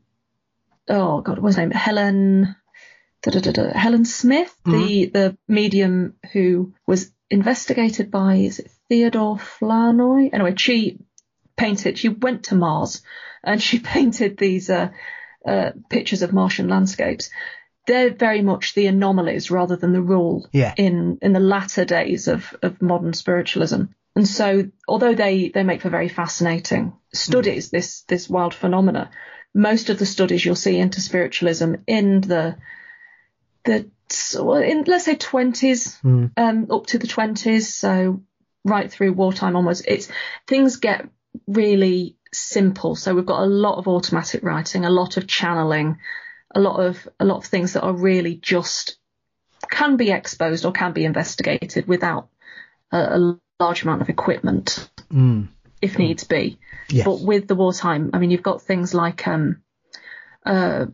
oh God, what's her name? Helen, da, da, da, da, Helen Smith, mm-hmm. the, the medium who was investigated by, is it Theodore Flournoy? Anyway, she painted, she went to Mars and she painted these uh, uh, pictures of Martian landscapes. They're very much the anomalies rather than the rule yeah. in, in the latter days of, of modern spiritualism. And so although they, they make for very fascinating studies, mm. this this wild phenomena, most of the studies you'll see into spiritualism in the the well, in let's say twenties, mm. um, up to the twenties, so right through wartime onwards, it's things get really simple. So we've got a lot of automatic writing, a lot of channeling, a lot of a lot of things that are really just can be exposed or can be investigated without a, a large amount of equipment, mm. if needs be. Yes. But with the wartime, I mean, you've got things like um, uh,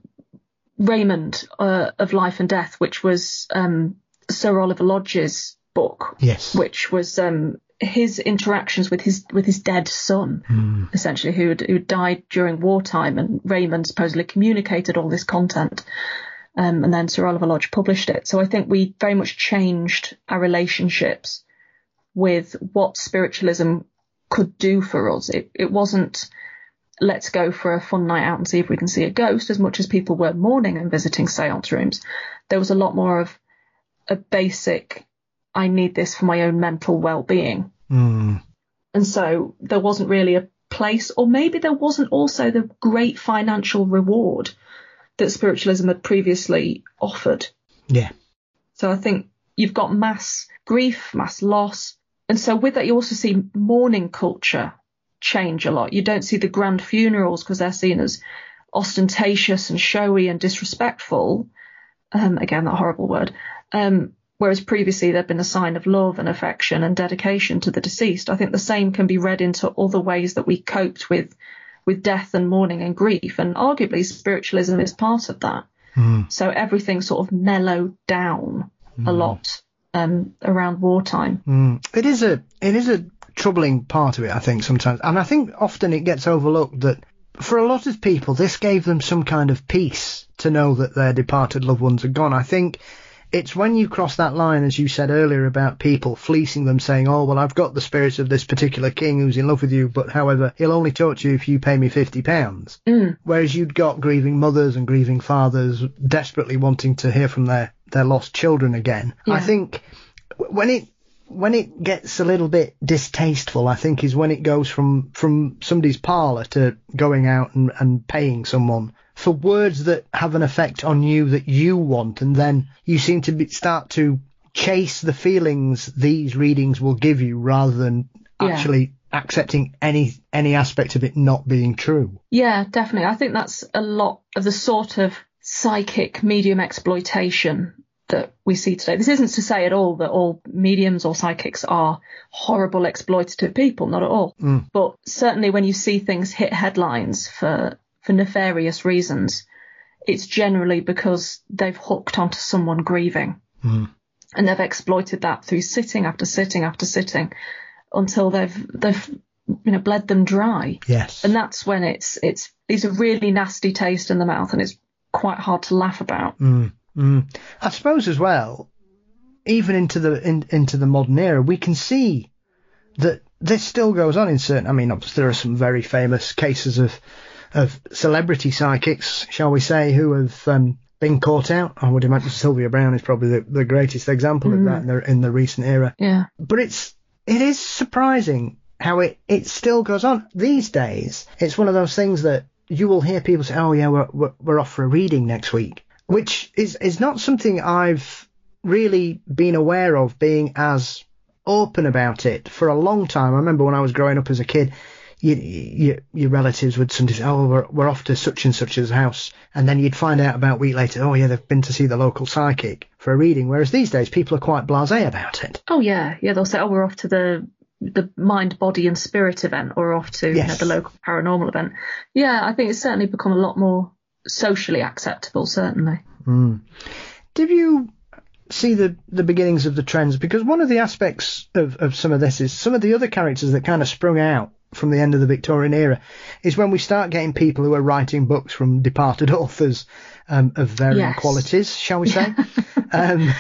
Raymond uh, of Life and Death, which was um, Sir Oliver Lodge's book, yes, which was um, his interactions with his with his dead son, mm. essentially, who had, who died during wartime, and Raymond supposedly communicated all this content, um, and then Sir Oliver Lodge published it. So I think we very much changed our relationships with what spiritualism could do for us. It, it wasn't let's go for a fun night out and see if we can see a ghost, as much as people were mourning and visiting seance rooms. There was a lot more of a basic, I need this for my own mental well-being. Mm. And so there wasn't really a place, or maybe there wasn't also the great financial reward that spiritualism had previously offered. Yeah. So I think you've got mass grief, mass loss. And so with that, you also see mourning culture change a lot. You don't see the grand funerals because they're seen as ostentatious and showy and disrespectful. Um, again, that horrible word. Um, whereas previously there'd been a sign of love and affection and dedication to the deceased. I think the same can be read into other ways that we coped with with death and mourning and grief. And arguably spiritualism is part of that. Mm. So everything sort of mellowed down mm. a lot um, around wartime. Mm. It is a it is a troubling part of it, I think, sometimes. And I think often it gets overlooked that for a lot of people, this gave them some kind of peace to know that their departed loved ones are gone. I think it's when you cross that line, as you said earlier, about people fleecing them, saying, oh, well, I've got the spirits of this particular king who's in love with you, but however, he'll only talk to you if you pay me fifty pounds. Mm. Whereas you'd got grieving mothers and grieving fathers desperately wanting to hear from their, their lost children again. Yeah. I think when it when it gets a little bit distasteful, I think, is when it goes from, from somebody's parlour to going out and, and paying someone for words that have an effect on you that you want, and then you seem to be, start to chase the feelings these readings will give you rather than yeah. actually accepting any any aspect of it not being true. Yeah, definitely. I think that's a lot of the sort of psychic medium exploitation that we see today. This isn't to say at all that all mediums or psychics are horrible, exploitative people, not at all. Mm. But certainly when you see things hit headlines for for nefarious reasons, it's generally because they've hooked onto someone grieving. Mm. And they've exploited that through sitting after sitting after sitting until they've they've you know bled them dry. Yes. And that's when it's it's it's a really nasty taste in the mouth, and it's quite hard to laugh about. Mm. Mm. I suppose as well, even into the in, into the modern era, we can see that this still goes on in certain. I mean, obviously there are some very famous cases of of celebrity psychics, shall we say, who have um, been caught out. I would imagine Sylvia Browne is probably the, the greatest example mm. of that in the, in the recent era. Yeah. But it's it is surprising how it, it still goes on these days. It's one of those things that you will hear people say, oh yeah, we're we're, we're off for a reading next week, which is, is not something I've really been aware of being as open about it for a long time. I remember when I was growing up as a kid, You, you, your relatives would sometimes say, oh, we're, we're off to such and such's house. And then you'd find out about a week later, oh, yeah, they've been to see the local psychic for a reading. Whereas these days, people are quite blasé about it. Oh, yeah. Yeah, they'll say, oh, we're off to the the mind, body and spirit event, or off to yes. you know, the local paranormal event. Yeah, I think it's certainly become a lot more socially acceptable, certainly. Mm. Did you see the, the beginnings of the trends? Because one of the aspects of, of some of this is some of the other characters that kind of sprung out from the end of the Victorian era is when we start getting people who are writing books from departed authors um, of varying yes. qualities, shall we say. um,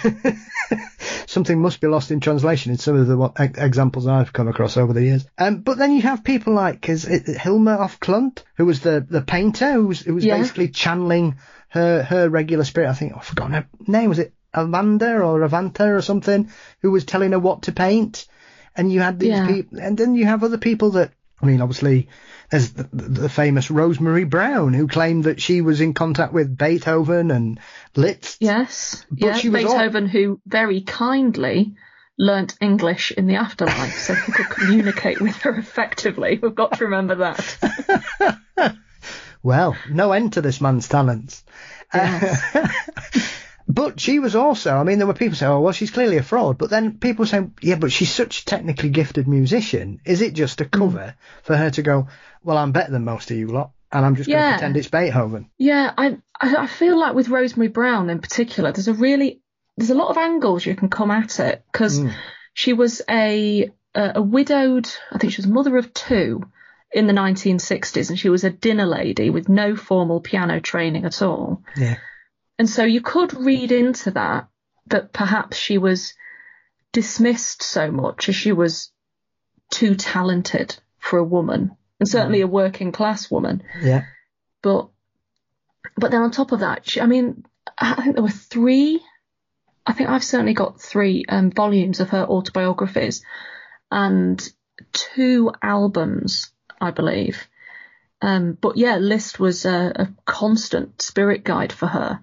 something must be lost in translation in some of the what, examples I've come across over the years. Um, but then you have people like is it Hilma af Klint, who was the, the painter, who was, who was yeah. basically channeling her, her regular spirit. I think, oh, I've forgotten her name. Was it Avanda or Avanta or something, who was telling her what to paint? And you had these yeah. people, and then you have other people that I mean, obviously, there's the, the famous Rosemary Brown, who claimed that she was in contact with Beethoven and Liszt. Yes, but yeah, she was Beethoven, all... who very kindly learnt English in the afterlife, so he could communicate with her effectively. We've got to remember that. Well, no end to this man's talents. Yes. Uh, but she was also, I mean, there were people saying, oh, well, she's clearly a fraud. But then people saying, yeah, but she's such a technically gifted musician. Is it just a cover mm. for her to go, well, I'm better than most of you lot, and I'm just going to yeah. pretend it's Beethoven? Yeah, I, I I feel like with Rosemary Brown in particular, there's a really, there's a lot of angles you can come at it, because mm. she was a, a a widowed, I think she was a mother of two in the nineteen sixties, and she was a dinner lady with no formal piano training at all. Yeah. And so you could read into that, that perhaps she was dismissed so much as she was too talented for a woman, and certainly mm. a working class woman. Yeah. But, but then on top of that, she, I mean, I think there were three, I think I've certainly got three um, volumes of her autobiographies and two albums, I believe. Um, but yeah, Liszt was a, a constant spirit guide for her.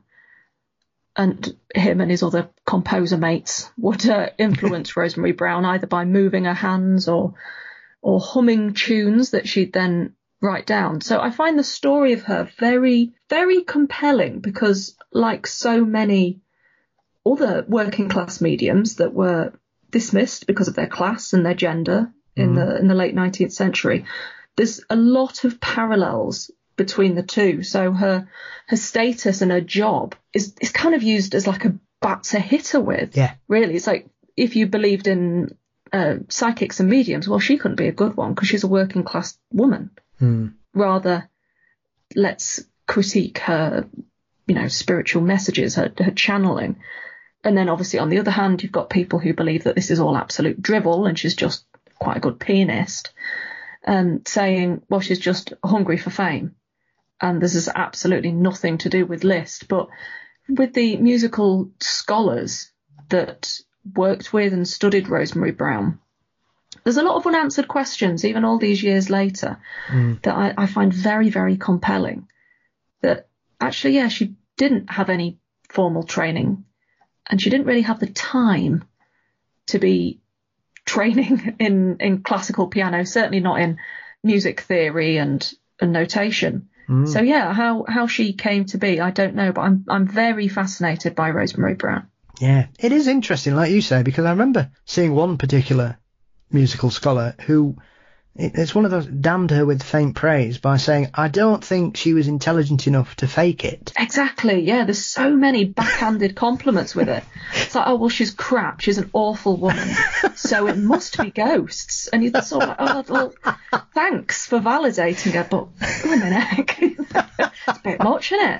And him and his other composer mates would uh, influence Rosemary Brown either by moving her hands or or humming tunes that she'd then write down. So I find the story of her very, very compelling, because like so many other working class mediums that were dismissed because of their class and their gender in mm. the in the late nineteenth century, there's a lot of parallels between the two. So her her status and her job is is kind of used as like a bat to hit her with. Yeah. Really, it's like if you believed in uh, psychics and mediums, well, she couldn't be a good one because she's a working class woman. Mm. Rather, let's critique her, you know, spiritual messages, her, her channeling. And then obviously on the other hand, you've got people who believe that this is all absolute drivel and she's just quite a good pianist, um, saying, well, she's just hungry for fame. And this is absolutely nothing to do with Liszt. But with the musical scholars that worked with and studied Rosemary Brown, there's a lot of unanswered questions, even all these years later, mm. that I, I find very, very compelling. That actually, yeah, she didn't have any formal training, and she didn't really have the time to be training in, in classical piano, certainly not in music theory and, and notation. Mm. So yeah, how, how she came to be, I don't know, but I'm I'm very fascinated by Rosemary Brown. Yeah, it is interesting, like you say, because I remember seeing one particular musical scholar who, it's one of those, damned her with faint praise by saying, I don't think she was intelligent enough to fake it. Exactly, yeah, there's so many backhanded compliments with it. It's like, oh, well, she's crap, she's an awful woman, so it must be ghosts. And you're sort of like, oh, well, thanks for validating her, but oh, a minute, it's a bit much, isn't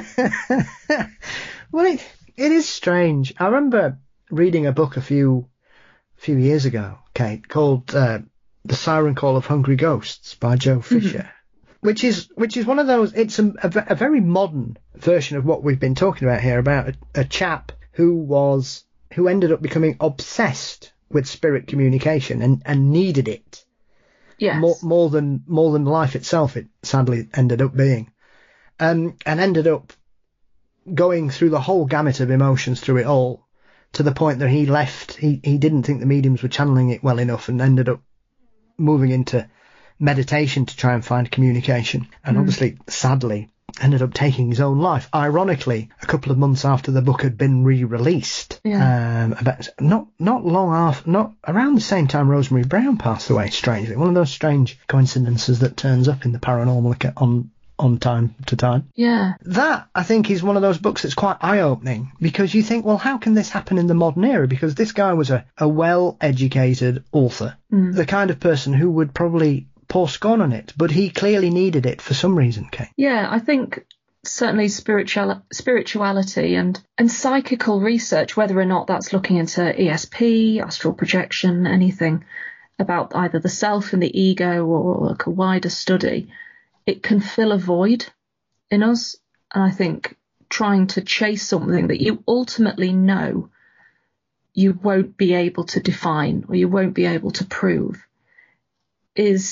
it? Well, it, it is strange. I remember reading a book a few few years ago, Kate, called uh, The Siren Call of Hungry Ghosts by Joe Fisher, mm-hmm. which is which is one of those, it's a, a, a very modern version of what we've been talking about here, about a, a chap who was who ended up becoming obsessed with spirit communication and, and needed it. Yes. More, more than more than life itself, it sadly ended up being. Um, and ended up going through the whole gamut of emotions through it all, to the point that he left, he, he didn't think the mediums were channeling it well enough, and ended up moving into meditation to try and find communication. And mm. obviously, sadly, ended up taking his own life. Ironically, a couple of months after the book had been re-released. Yeah. Um, about not not long after, not around the same time Rosemary Brown passed away, strangely. One of those strange coincidences that turns up in the paranormal on on time to time. Yeah. That, I think, is one of those books that's quite eye-opening, because you think, well, how can this happen in the modern era? Because this guy was a, a well-educated author, mm. the kind of person who would probably pour scorn on it, but he clearly needed it for some reason, Kate. Yeah, I think certainly spiritual spirituality and, and psychical research, whether or not that's looking into E S P, astral projection, anything about either the self and the ego, or like a wider study, it can fill a void in us. And I think trying to chase something that you ultimately know you won't be able to define, or you won't be able to prove, is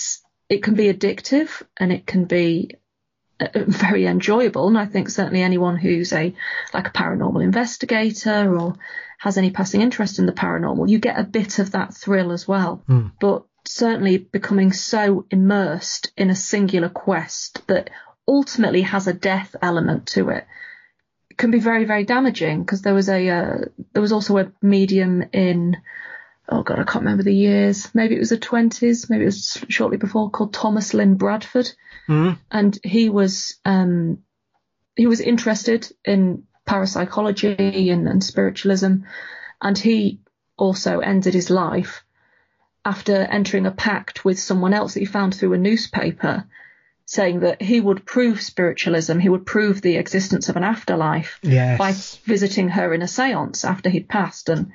it can be addictive and it can be uh, very enjoyable. And I think certainly anyone who's a like a paranormal investigator or has any passing interest in the paranormal, you get a bit of that thrill as well. Mm. But certainly becoming so immersed in a singular quest that ultimately has a death element to it can be very, very damaging. Because there was a uh, there was also a medium in, oh God, I can't remember the years. Maybe it was the twenties, maybe it was shortly before, called Thomas Lynn Bradford. Mm. And he was um, he was interested in parapsychology and, and spiritualism. And he also ended his life after entering a pact with someone else that he found through a newspaper, saying that he would prove spiritualism, he would prove the existence of an afterlife yes. by visiting her in a seance after he'd passed. And,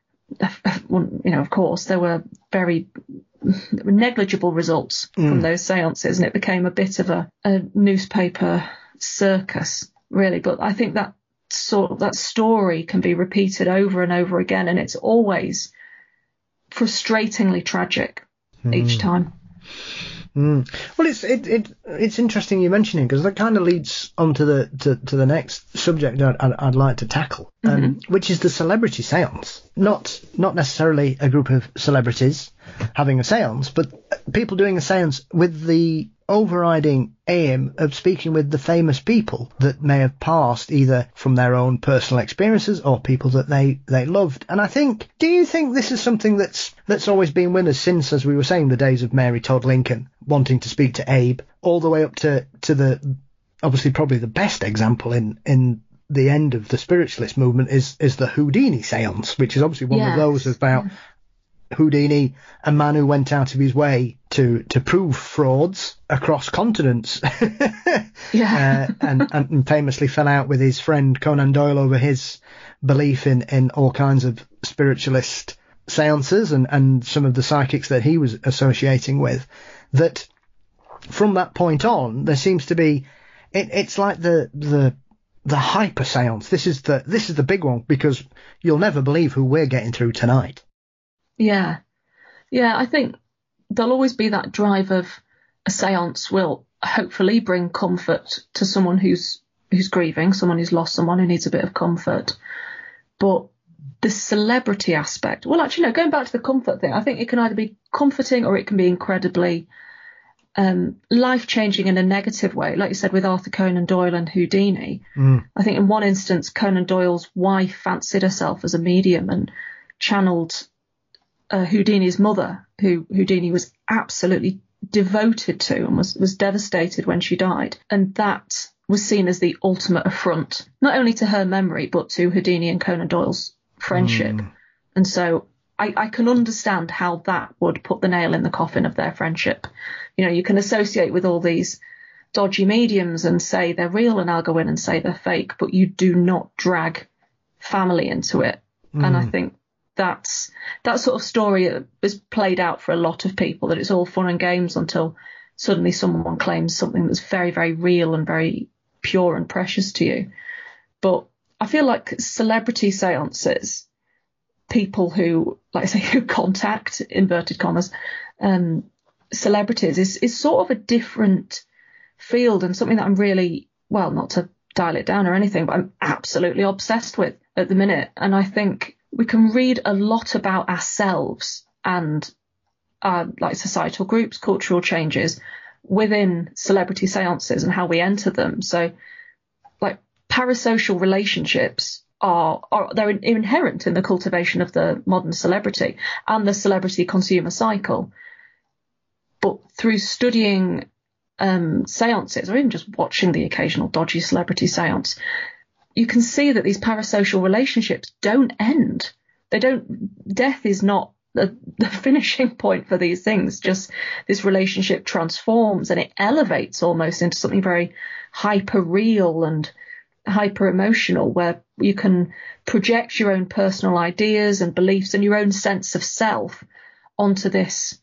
you know, of course, there were very there were negligible results mm. from those seances, and it became a bit of a, a newspaper circus, really. But I think that sort of, that story can be repeated over and over again, and it's always frustratingly tragic mm. each time. Mm. Well, it's it, it it's interesting you mentioning, because that kind of leads on to the to, to the next subject I'd, I'd, I'd like to tackle, um, mm-hmm. which is the celebrity seance. Not not necessarily a group of celebrities having a seance, but people doing a seance with the overriding aim of speaking with the famous people that may have passed, either from their own personal experiences or people that they, they loved. And I think, do you think this is something that's that's always been with us since, as we were saying, the days of Mary Todd Lincoln wanting to speak to Abe, all the way up to, to the, obviously probably the best example in, in the end of the spiritualist movement is, is the Houdini seance, which is obviously one yes. of those about Houdini, a man who went out of his way to, to prove frauds across continents. yeah. uh, and, and famously fell out with his friend Conan Doyle over his belief in, in all kinds of spiritualist seances and, and some of the psychics that he was associating with. That from that point on, there seems to be, it, it's like the, the, the hyper seance. This is the, this is the big one, because you'll never believe who we're getting through tonight. Yeah. Yeah, I think there'll always be that drive of a seance will hopefully bring comfort to someone who's who's grieving, someone who's lost someone who needs a bit of comfort. But the celebrity aspect, well, actually, no, going back to the comfort thing, I think it can either be comforting or it can be incredibly um, life-changing in a negative way. Like you said, with Arthur Conan Doyle and Houdini, mm. I think in one instance, Conan Doyle's wife fancied herself as a medium and channeled Uh, Houdini's mother, who Houdini was absolutely devoted to and was, was devastated when she died. And that was seen as the ultimate affront, not only to her memory, but to Houdini and Conan Doyle's friendship. Mm. And so I, I can understand how that would put the nail in the coffin of their friendship. You know, you can associate with all these dodgy mediums and say they're real, and I'll go in and say they're fake, but you do not drag family into it. Mm. And I think that's that sort of story is played out for a lot of people, that it's all fun and games until suddenly someone claims something that's very, very real and very pure and precious to you. But I feel like celebrity seances, people who, like I say, who contact, inverted commas, um, celebrities is, is sort of a different field, and something that I'm really, well, not to dial it down or anything, but I'm absolutely obsessed with at the minute. And I think we can read a lot about ourselves and uh, like societal groups, cultural changes within celebrity seances and how we enter them. So like parasocial relationships are, are they're inherent in the cultivation of the modern celebrity and the celebrity consumer cycle. But through studying um, seances, or even just watching the occasional dodgy celebrity seance, you can see that these parasocial relationships don't end. They don't, death is not the, the finishing point for these things. Just this relationship transforms and it elevates almost into something very hyper real and hyper emotional, where you can project your own personal ideas and beliefs and your own sense of self onto this,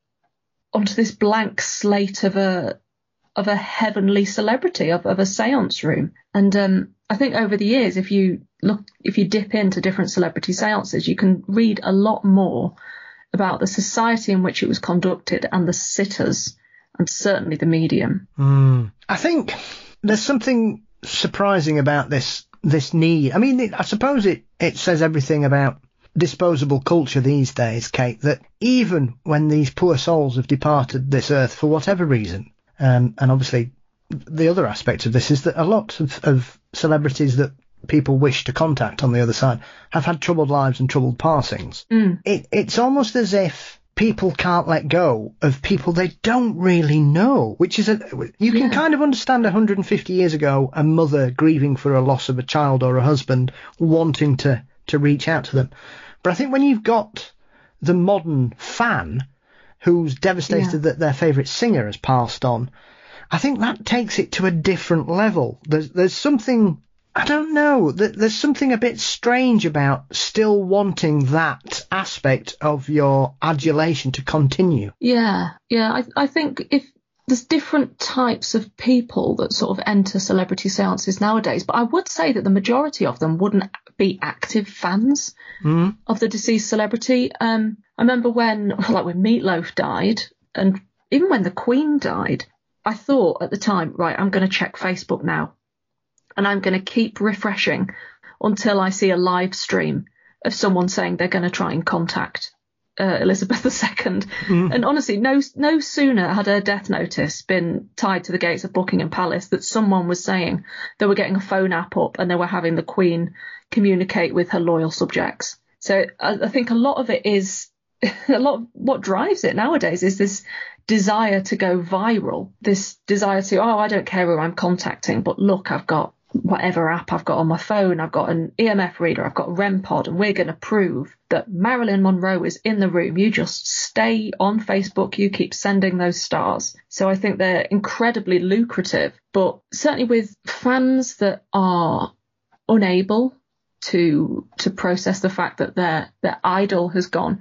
onto this blank slate of a, of a heavenly celebrity, of, of a seance room. And, um, I think over the years, if you look, if you dip into different celebrity seances, you can read a lot more about the society in which it was conducted and the sitters and certainly the medium. Mm. I think there's something surprising about this this need. I mean, it, I suppose it, it says everything about disposable culture these days, Kate, that even when these poor souls have departed this earth for whatever reason, um, and obviously the other aspect of this is that a lot of, of celebrities that people wish to contact on the other side have had troubled lives and troubled passings. Mm. It, it's almost as if people can't let go of people they don't really know, which is a, you can yeah. kind of understand one hundred fifty years ago a mother grieving for a loss of a child or a husband wanting to, to reach out to them. But I think when you've got the modern fan who's devastated yeah. that their favourite singer has passed on, I think that takes it to a different level. There's, there's something, I don't know, there's something a bit strange about still wanting that aspect of your adulation to continue. Yeah, yeah. I, I think if there's different types of people that sort of enter celebrity seances nowadays, but I would say that the majority of them wouldn't be active fans mm. of the deceased celebrity. Um, I remember when, like when Meatloaf died, and even when the Queen died, I thought at the time, right, I'm going to check Facebook now, and I'm going to keep refreshing until I see a live stream of someone saying they're going to try and contact uh, Elizabeth the Second. Mm. And honestly, no no sooner had her death notice been tied to the gates of Buckingham Palace that someone was saying they were getting a phone app up and they were having the Queen communicate with her loyal subjects. So I, I think a lot of it is, a lot of what drives it nowadays is this desire to go viral, this desire to, oh, I don't care who I'm contacting, but look, I've got whatever app I've got on my phone, I've got an E M F reader, I've got a REM pod, and we're going to prove that Marilyn Monroe is in the room. You just stay on Facebook, you keep sending those stars. So I think they're incredibly lucrative, but certainly with fans that are unable to to process the fact that their their idol has gone,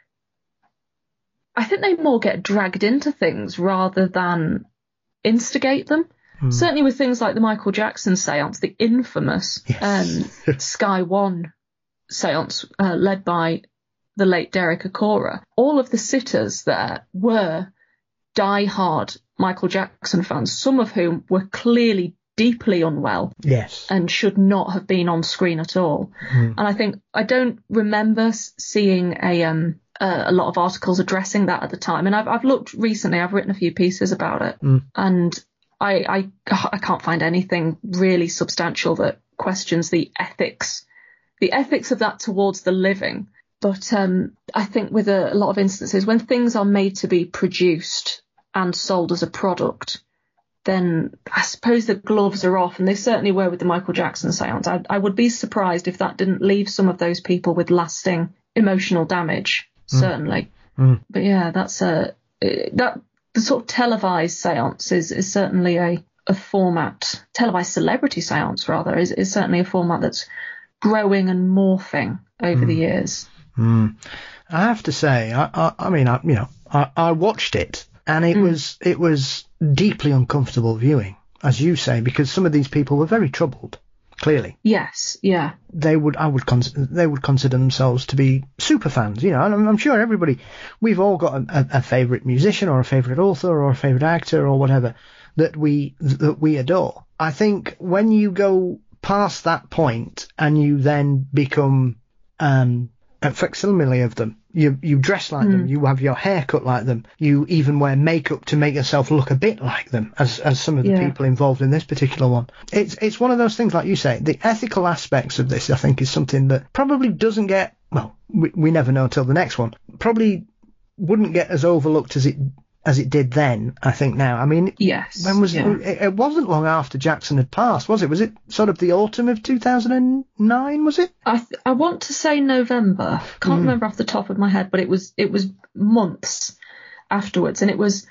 I think they more get dragged into things rather than instigate them. Mm. Certainly with things like the Michael Jackson seance, the infamous yes. um, Sky One seance uh, led by the late Derek Acorah, all of the sitters there were die-hard Michael Jackson fans, some of whom were clearly deeply unwell yes. and should not have been on screen at all. Mm. And I think I don't remember seeing a um uh, a lot of articles addressing that at the time. And I've I've looked recently, I've written a few pieces about it, mm. and I, I I can't find anything really substantial that questions the ethics, the ethics of that towards the living. But um, I think with a, a lot of instances, when things are made to be produced and sold as a product, then I suppose the gloves are off, and they certainly were with the Michael Jackson seance. I, I would be surprised if that didn't leave some of those people with lasting emotional damage, mm. certainly. Mm. But yeah, that's a that. The sort of televised seance is, is certainly a, a format, televised celebrity seance rather, is, is certainly a format that's growing and morphing over mm. the years. Mm. I have to say, I, I, I mean, I, you know, I, I watched it and it mm. was it was deeply uncomfortable viewing, as you say, because some of these people were very troubled. Clearly, yes, yeah. They would, I would, cons- they would consider themselves to be super fans, you know. And I'm, I'm sure everybody, we've all got a, a favourite musician or a favourite author or a favourite actor or whatever that we that we adore. I think when you go past that point and you then become um, a facsimile of them, you you dress like mm. them, you have your hair cut like them, you even wear makeup to make yourself look a bit like them, as as some of the yeah. people involved in this particular one. It's it's one of those things, like you say, the ethical aspects of this, I think, is something that probably doesn't get, well, we, we never know till the next one, probably wouldn't get as overlooked as it as it did then, I think now. I mean, yes, when was yeah. it, it wasn't long after Jackson had passed, was it? Was it sort of the autumn of two thousand nine, was it? I th- I want to say November. Can't mm. remember off the top of my head, but it was it was months afterwards, and it was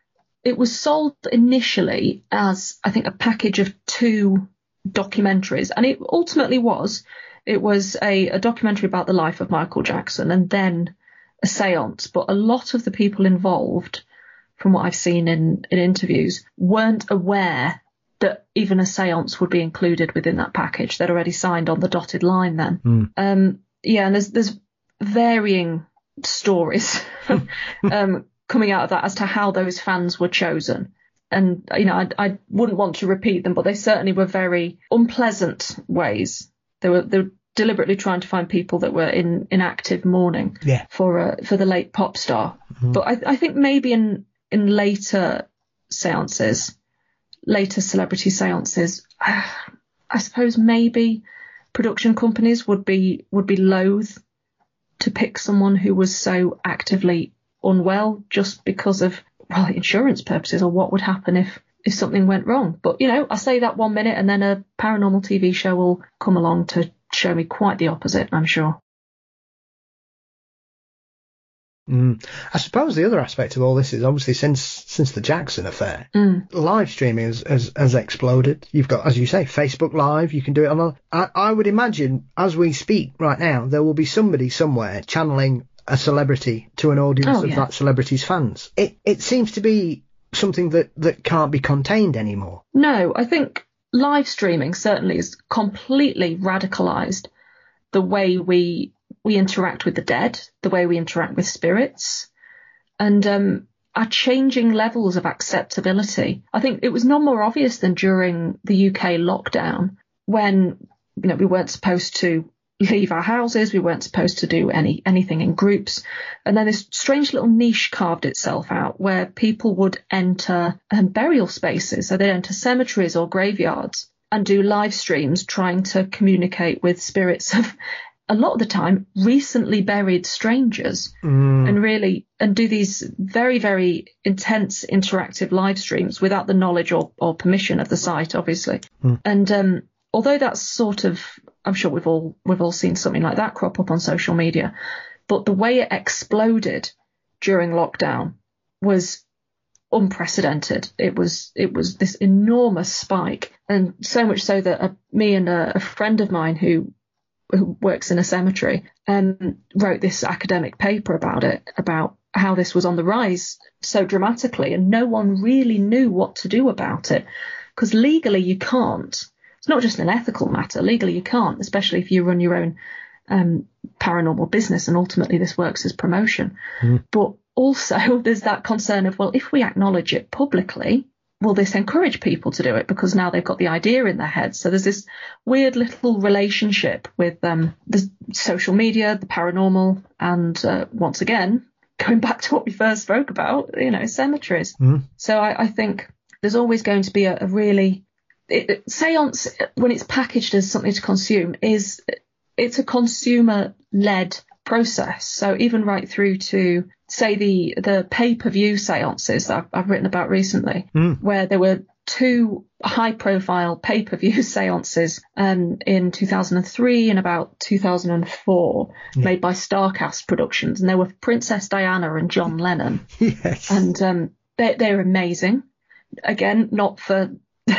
it was sold initially as, I think, a package of two documentaries, and it ultimately was. It was a, a documentary about the life of Michael Jackson and then a seance, but a lot of the people involved, from what I've seen in, in interviews, weren't aware that even a seance would be included within that package. They'd already signed on the dotted line then. Mm. Um, yeah, and there's there's varying stories um, coming out of that as to how those fans were chosen. And, you know, I, I wouldn't want to repeat them, but they certainly were very unpleasant ways. They were, they were deliberately trying to find people that were in, in active mourning yeah. for uh, for the late pop star. Mm-hmm. But I, I think maybe in, in later seances, later celebrity seances, I suppose maybe production companies would be would be loath to pick someone who was so actively unwell just because of, well, insurance purposes, or what would happen if, if something went wrong. But, you know, I say that one minute and then a paranormal T V show will come along to show me quite the opposite, I'm sure. Mm. I suppose the other aspect of all this is obviously since since the Jackson affair, mm. live streaming has, has has exploded. You've got, as you say, Facebook Live. You can do it on. A, I, I would imagine as we speak right now, there will be somebody somewhere channeling a celebrity to an audience oh, of yeah. that celebrity's fans. It it seems to be something that, that can't be contained anymore. No, I think live streaming certainly has completely radicalised the way we we interact with the dead, the way we interact with spirits, and um, are changing levels of acceptability. I think it was no more obvious than during the U K lockdown, when, you know, we weren't supposed to leave our houses, we weren't supposed to do any anything in groups, and then this strange little niche carved itself out where people would enter um, burial spaces. So they'd enter cemeteries or graveyards and do live streams trying to communicate with spirits of, a lot of the time, recently buried strangers, mm. and really and do these very, very intense interactive live streams without the knowledge or, or permission of the site, obviously. Mm. And um, although that's sort of, I'm sure we've all we've all seen something like that crop up on social media, but the way it exploded during lockdown was unprecedented. It was it was this enormous spike, and so much so that a, me and a, a friend of mine who who works in a cemetery um, wrote this academic paper about it, about how this was on the rise so dramatically, and no one really knew what to do about it, because legally you can't. It's not just an ethical matter. Legally you can't, especially if you run your own um, paranormal business, and ultimately this works as promotion. Mm. But also there's that concern of, well, if we acknowledge it publicly, will this encourage people to do it? Because now they've got the idea in their heads. So there's this weird little relationship with um, the social media, the paranormal, and uh, once again, going back to what we first spoke about, you know, cemeteries. Mm. So I, I think there's always going to be a, a really... It, it, seance, when it's packaged as something to consume, is it's a consumer-led process. So even right through to, say, the the pay-per-view seances that I've, I've written about recently, mm. where there were two high-profile pay-per-view seances um, in two thousand three and about two thousand four, yeah. made by Starcast Productions, and they were Princess Diana and John Lennon. Yes. And um, they, they're amazing. Again, not for...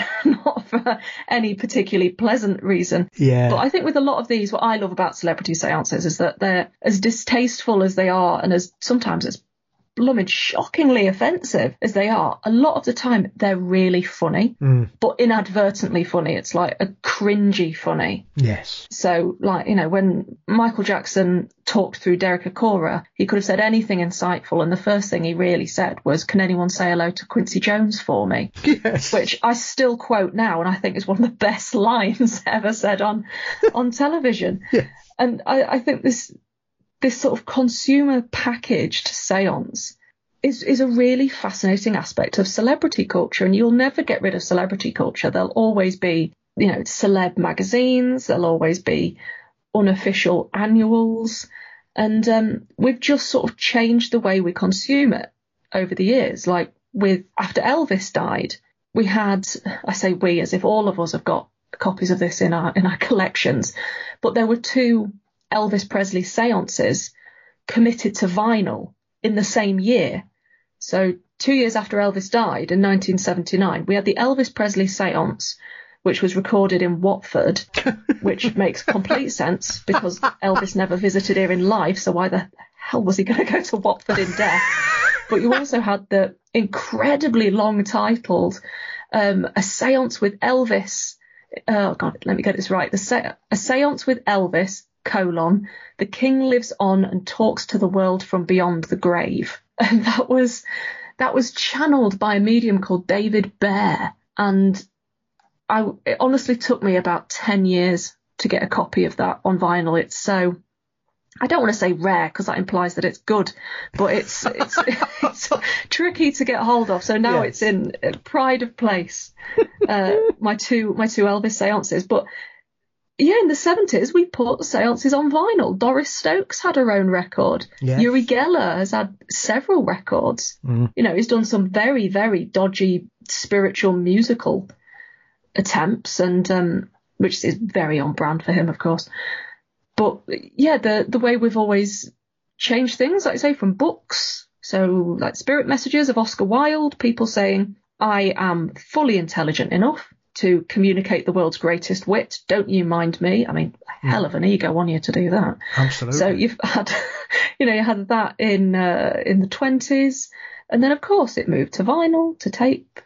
not for any particularly pleasant reason. Yeah. But I think with a lot of these, what I love about celebrity seances is that they're as distasteful as they are, and as sometimes as blooming shockingly offensive as they are, a lot of the time they're really funny, mm. but inadvertently funny. It's like a cringy funny. Yes. So, like, you know, when Michael Jackson talked through Derek Acora, he could have said anything insightful, and the first thing he really said was, "Can anyone say hello to Quincy Jones for me?" Yes. Which I still quote now, and I think is one of the best lines ever said on on television. Yeah. And I, I think this this sort of consumer packaged seance is is a really fascinating aspect of celebrity culture, and you'll never get rid of celebrity culture. There'll always be, you know, celeb magazines, there'll always be unofficial annuals, and um, we've just sort of changed the way we consume it over the years. Like with after Elvis died, we had, I say we as if all of us have got copies of this in our in our collections, but there were two Elvis Presley seances committed to vinyl in the same year. So two years after Elvis died in nineteen seventy-nine, we had the Elvis Presley seance, which was recorded in Watford, which makes complete sense because Elvis never visited here in life. So why the hell was he going to go to Watford in death? But you also had the incredibly long titled um, A Seance with Elvis. Oh, God, let me get this right. The se- A Seance with Elvis, colon, the King lives on and talks to the world from beyond the grave. and that was that was channeled by a medium called David Bear, and I it honestly took me about ten years to get a copy of that on vinyl. It's so, I don't want to say rare because that implies that it's good, but it's it's, it's tricky to get hold of. So now Yes. it's in pride of place. Uh, my two my two Elvis seances, but yeah, in the seventies we put seances on vinyl. Doris Stokes had her own record. Yes. Uri Geller has had several records. Mm. You know, he's done some very very dodgy spiritual musical attempts, and um, which is very on brand for him, of course. But yeah, the the way we've always changed things, like I say, from books, so like Spirit Messages of Oscar Wilde, people saying, I am fully intelligent enough to communicate the world's greatest wit, don't you mind me? I mean, a hell of an ego on you to do that. Absolutely. So you've had, you know, you had that in uh, in the twenties, and then of course it moved to vinyl, to tape,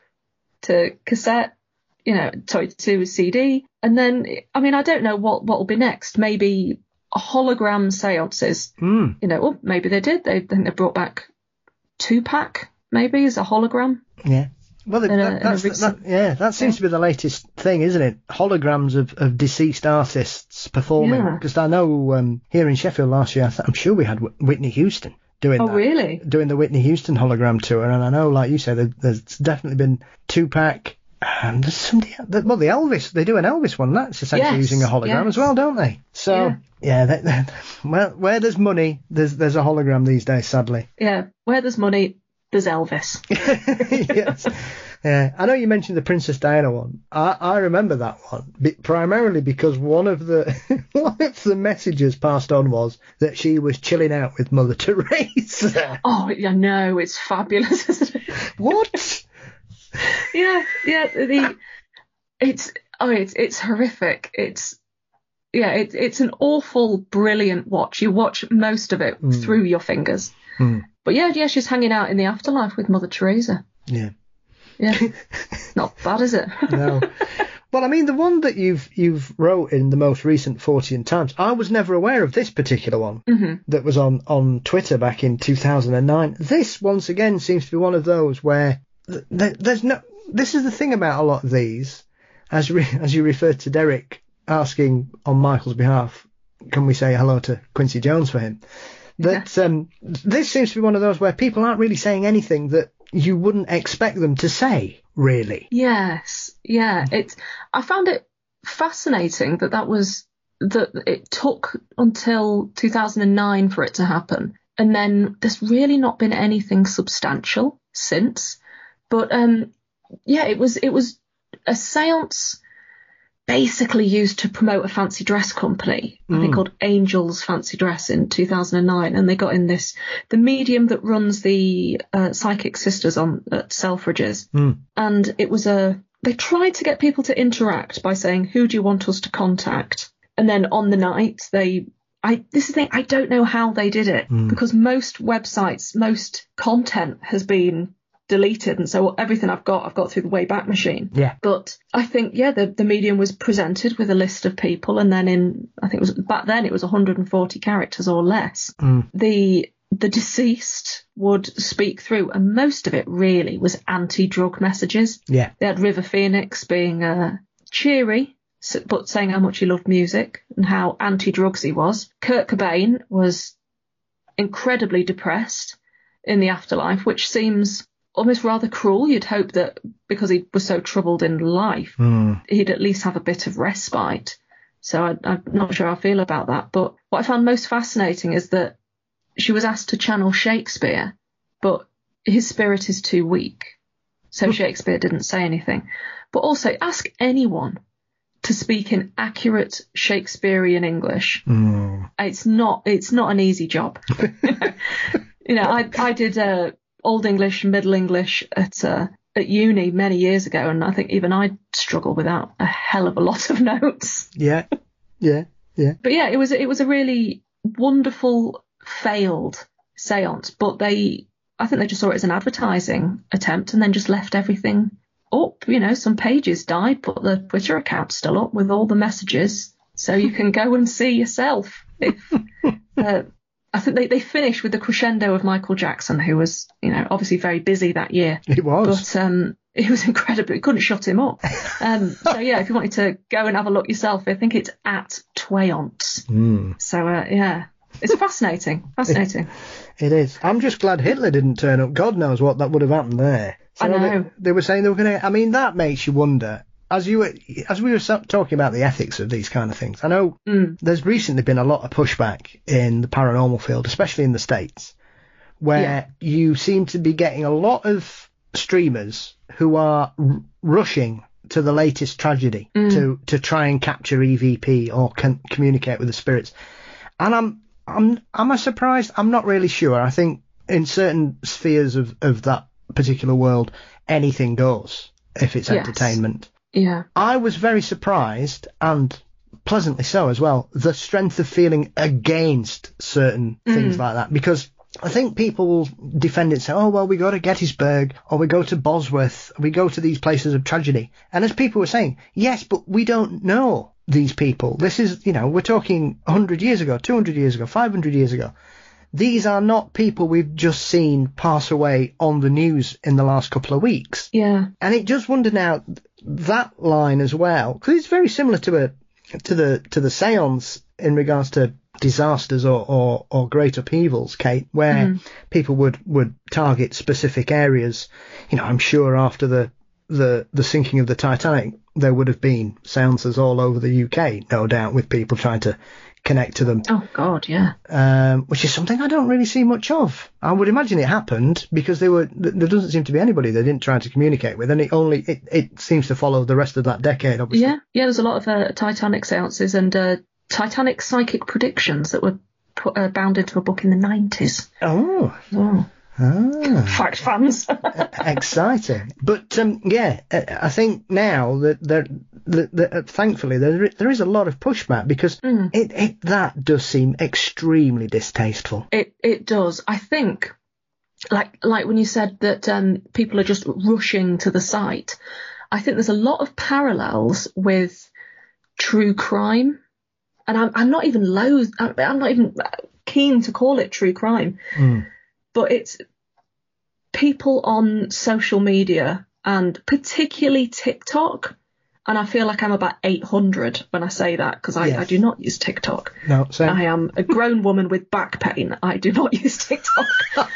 to cassette, you know, sorry, to C D. And then, I mean, I don't know what what will be next. Maybe hologram seances. Mm. You know, well, maybe they did. They I think they brought back Tupac, maybe, as a hologram. Yeah. Well, In a- that, in a that's, recent- that, yeah, that seems Yeah. to be the latest thing, isn't it? Holograms of, of deceased artists performing. Yeah. Because I know um, here in Sheffield last year, I th- I'm sure we had Wh- Whitney Houston doing Oh, that. really? Doing the Whitney Houston hologram tour. And I know, like you said, there, there's definitely been Tupac. And there's somebody, well, the Elvis, they do an Elvis one. That's essentially Yes, using a hologram yes. as well, don't they? So, Yeah. yeah, that, that, well, where there's money, there's there's a hologram these days, sadly. Yeah. Where there's money, there's Elvis. Yes. Yeah, I know you mentioned the Princess Diana one. I, I remember that one be, primarily because one of the one of the messages passed on was that she was chilling out with Mother Teresa. Oh, yeah, no, it's fabulous, isn't it? What? yeah, yeah. The it's oh, it's it's horrific. It's yeah, it's it's an awful, brilliant watch. You watch most of it Mm. through your fingers. Mm. But yeah, yeah, she's hanging out in the afterlife with Mother Teresa. Yeah. Yeah, not bad, is it? No. Well, I mean, the one that you've you've wrote in the most recent Fortean Times, I was never aware of this particular one hmm that was on, on Twitter back in two thousand nine. This, once again, seems to be one of those where th- th- there's no... This is the thing about a lot of these, as, re- as you referred to Derek asking on Michael's behalf, can we say hello to Quincy Jones for him? That um, this seems to be one of those where people aren't really saying anything that you wouldn't expect them to say, really. Yes, yeah. It's. I found it fascinating that that was that it took until two thousand nine for it to happen, and then there's really not been anything substantial since. But um, yeah, it was it was a séance basically used to promote a fancy dress company, I think Mm. called Angels Fancy Dress, in two thousand nine, and they got in this the medium that runs the uh, Psychic Sisters on at Selfridges, Mm. and it was a they tried to get people to interact by saying, who do you want us to contact? And then on the night they I this is the thing, I don't know how they did it, Mm. because most websites, most content has been deleted, and so everything I've got I've got through the Wayback Machine. Yeah. But I think, yeah, the, the medium was presented with a list of people, and then in, I think it was back then, it was one hundred forty characters or less. Mm. The the deceased would speak through, and most of it really was anti-drug messages. Yeah. They had River Phoenix being uh, cheery, s- but saying how much he loved music and how anti-drugs he was. Kurt Cobain was incredibly depressed in the afterlife, which seems almost rather cruel. You'd hope that because he was so troubled in life, Mm. he'd at least have a bit of respite. So I, I'm not sure how I feel about that. But what I found most fascinating is that she was asked to channel Shakespeare, but his spirit is too weak. So Shakespeare didn't say anything. But also ask anyone to speak in accurate Shakespearean English. Mm. It's not, it's not an easy job. You know, I, I did, uh, Old English, Middle English at uh, at uni many years ago, and I think even I struggle without a hell of a lot of notes. Yeah. Yeah. Yeah. But yeah, it was it was a really wonderful failed séance, but they I think they just saw it as an advertising attempt and then just left everything up. You know, some pages died, but the Twitter account's still up with all the messages, so you can go and see yourself. If uh, I think they, they finished with the crescendo of Michael Jackson, who was, you know, obviously very busy that year. He was. But um, it was incredible. You couldn't shut him up. Um, so, yeah, if you wanted to go and have a look yourself, I think it's at Twayonce. Mm. So, uh, yeah, it's fascinating. Fascinating. It, it is. I'm just glad Hitler didn't turn up. God knows what that would have happened there. So I know. They, they were saying they were going to... I mean, that makes you wonder... As you were, as we were talking about the ethics of these kind of things, I know mm. there's recently been a lot of pushback in the paranormal field, especially in the States, where yeah. you seem to be getting a lot of streamers who are r- rushing to the latest tragedy mm. to, to try and capture E V P or con- communicate with the spirits. And I'm, I'm, am I surprised? I'm not really sure. I think in certain spheres of, of that particular world, anything goes if it's yes. entertainment. Yeah. I was very surprised, and pleasantly so as well, the strength of feeling against certain mm. things like that. Because I think people will defend it and say, oh, well, we go to Gettysburg, or we go to Bosworth, we go to these places of tragedy. And as people were saying, yes, but we don't know these people. This is, you know, we're talking one hundred years ago, two hundred years ago, five hundred years ago. These are not people we've just seen pass away on the news in the last couple of weeks. Yeah. And it just wonder now, that line as well, because it's very similar to a to the to the seance in regards to disasters or, or, or great upheavals, Kate, where mm. people would, would target specific areas. You know, I'm sure after the, the the sinking of the Titanic, there would have been seances all over the U K, no doubt, with people trying to connect to them. Oh, God, yeah. Um, which is something I don't really see much of. I would imagine it happened because they were. There doesn't seem to be anybody they didn't try to communicate with, and it only it, it seems to follow the rest of that decade, obviously. Yeah, yeah. There's a lot of uh, Titanic seances and uh, Titanic psychic predictions that were put, uh, bound into a book in the nineties. Oh. Oh. Ah. Fact fans. Exciting. But um, yeah, I think now that there, that, that thankfully there there is a lot of pushback because mm. it, it that does seem extremely distasteful. It it does. I think, like like when you said that um, people are just rushing to the site, I think there's a lot of parallels with true crime, and I'm I'm not even loath. I'm not even keen to call it true crime. Mm. But it's people on social media and particularly TikTok. And I feel like I'm about eight hundred when I say that because I, yes. I do not use TikTok. No, same. I am a grown woman with back pain. I do not use TikTok.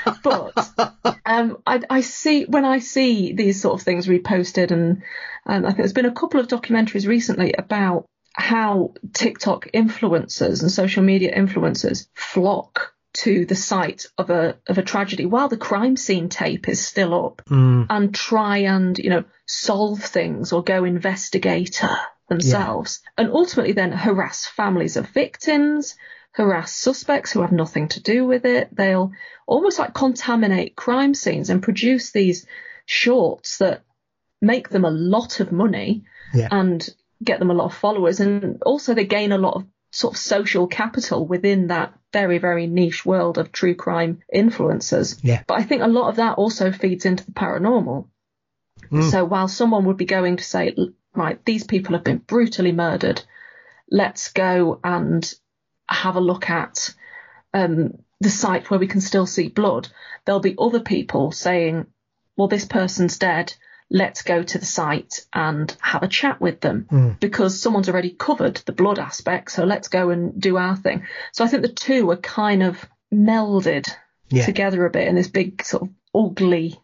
But um, I, I see when I see these sort of things reposted, and um, I think there's been a couple of documentaries recently about how TikTok influencers and social media influencers flock to the site of a of a tragedy while the crime scene tape is still up mm. and try and, you know, solve things or go investigator themselves yeah. and ultimately then harass families of victims, harass suspects who have nothing to do with it. They'll almost like contaminate crime scenes and produce these shorts that make them a lot of money yeah. and get them a lot of followers, and also they gain a lot of sort of social capital within that very, very niche world of true crime influencers. Yeah. But I think a lot of that also feeds into the paranormal. Mm. So while someone would be going to say, right, these people have been brutally murdered, let's go and have a look at um, the site where we can still see blood, there'll be other people saying, well, this person's dead, let's go to the site and have a chat with them mm. because someone's already covered the blood aspect, so let's go and do our thing. So I think the two are kind of melded yeah. together a bit in this big sort of ugly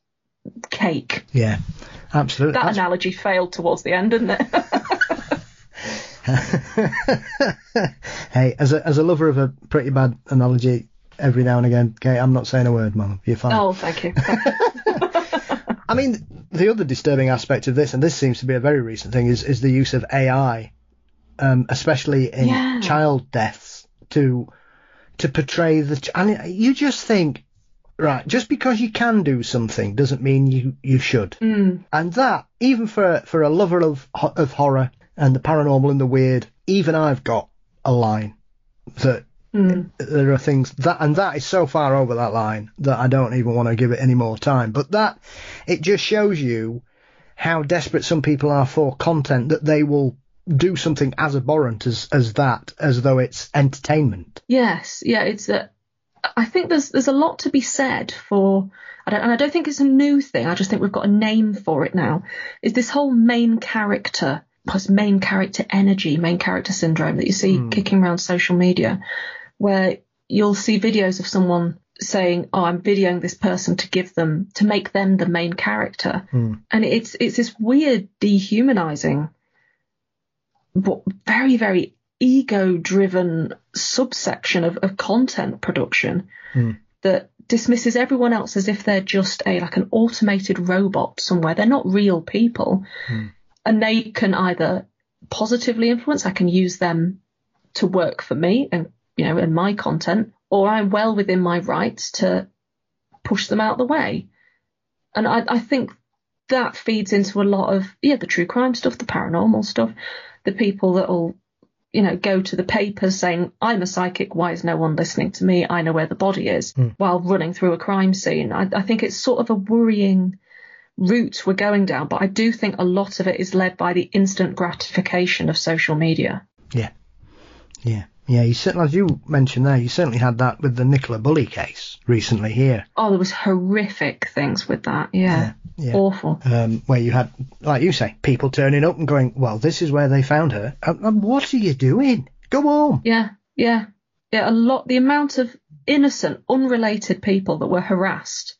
cake. Yeah, absolutely. That That's... analogy failed towards the end, didn't it? Hey, as a as a lover of a pretty bad analogy every now and again, Kate, I'm not saying a word, Mum. You're fine. Oh, thank you. I mean, the other disturbing aspect of this, and this seems to be a very recent thing, is, is the use of A I, um, especially in yeah. child deaths, to to portray the... Ch- and you just think, right, just because you can do something doesn't mean you, you should. Mm. And that, even for, for a lover of of horror and the paranormal and the weird, even I've got a line that... Mm. There are things that, and that is so far over that line that I don't even want to give it any more time. But that, it just shows you how desperate some people are for content that they will do something as abhorrent as, as that, as though it's entertainment. Yes, yeah, it's that. I think there's there's a lot to be said for, I don't, and I don't think it's a new thing. I just think we've got a name for it now. Is this whole main character, plus main character energy, main character syndrome that you see mm. kicking around social media, where you'll see videos of someone saying, "Oh, I'm videoing this person to give them to make them the main character," mm. and it's it's this weird dehumanizing, but very very ego-driven subsection of, of content production mm. that dismisses everyone else as if they're just a like an automated robot somewhere. They're not real people, mm. and they can either positively influence. I can use them to work for me and you know and my content, or I'm well within my rights to push them out the way. And I, I think that feeds into a lot of yeah the true crime stuff, the paranormal stuff, the people that will you know, go to the papers saying, I'm a psychic, why is no one listening to me? I know where the body is, mm. while running through a crime scene. I, I think it's sort of a worrying route we're going down, but I do think a lot of it is led by the instant gratification of social media. Yeah, yeah, yeah. You certainly, as you mentioned there, you certainly had that with the Nicola Bulley case recently here. Oh, there was horrific things with that, yeah. yeah. Yeah. Awful. Um, where you had, like you say, people turning up and going, well, this is where they found her. And, and what are you doing? Go home. Yeah, yeah. Yeah, a lot. The amount of innocent, unrelated people that were harassed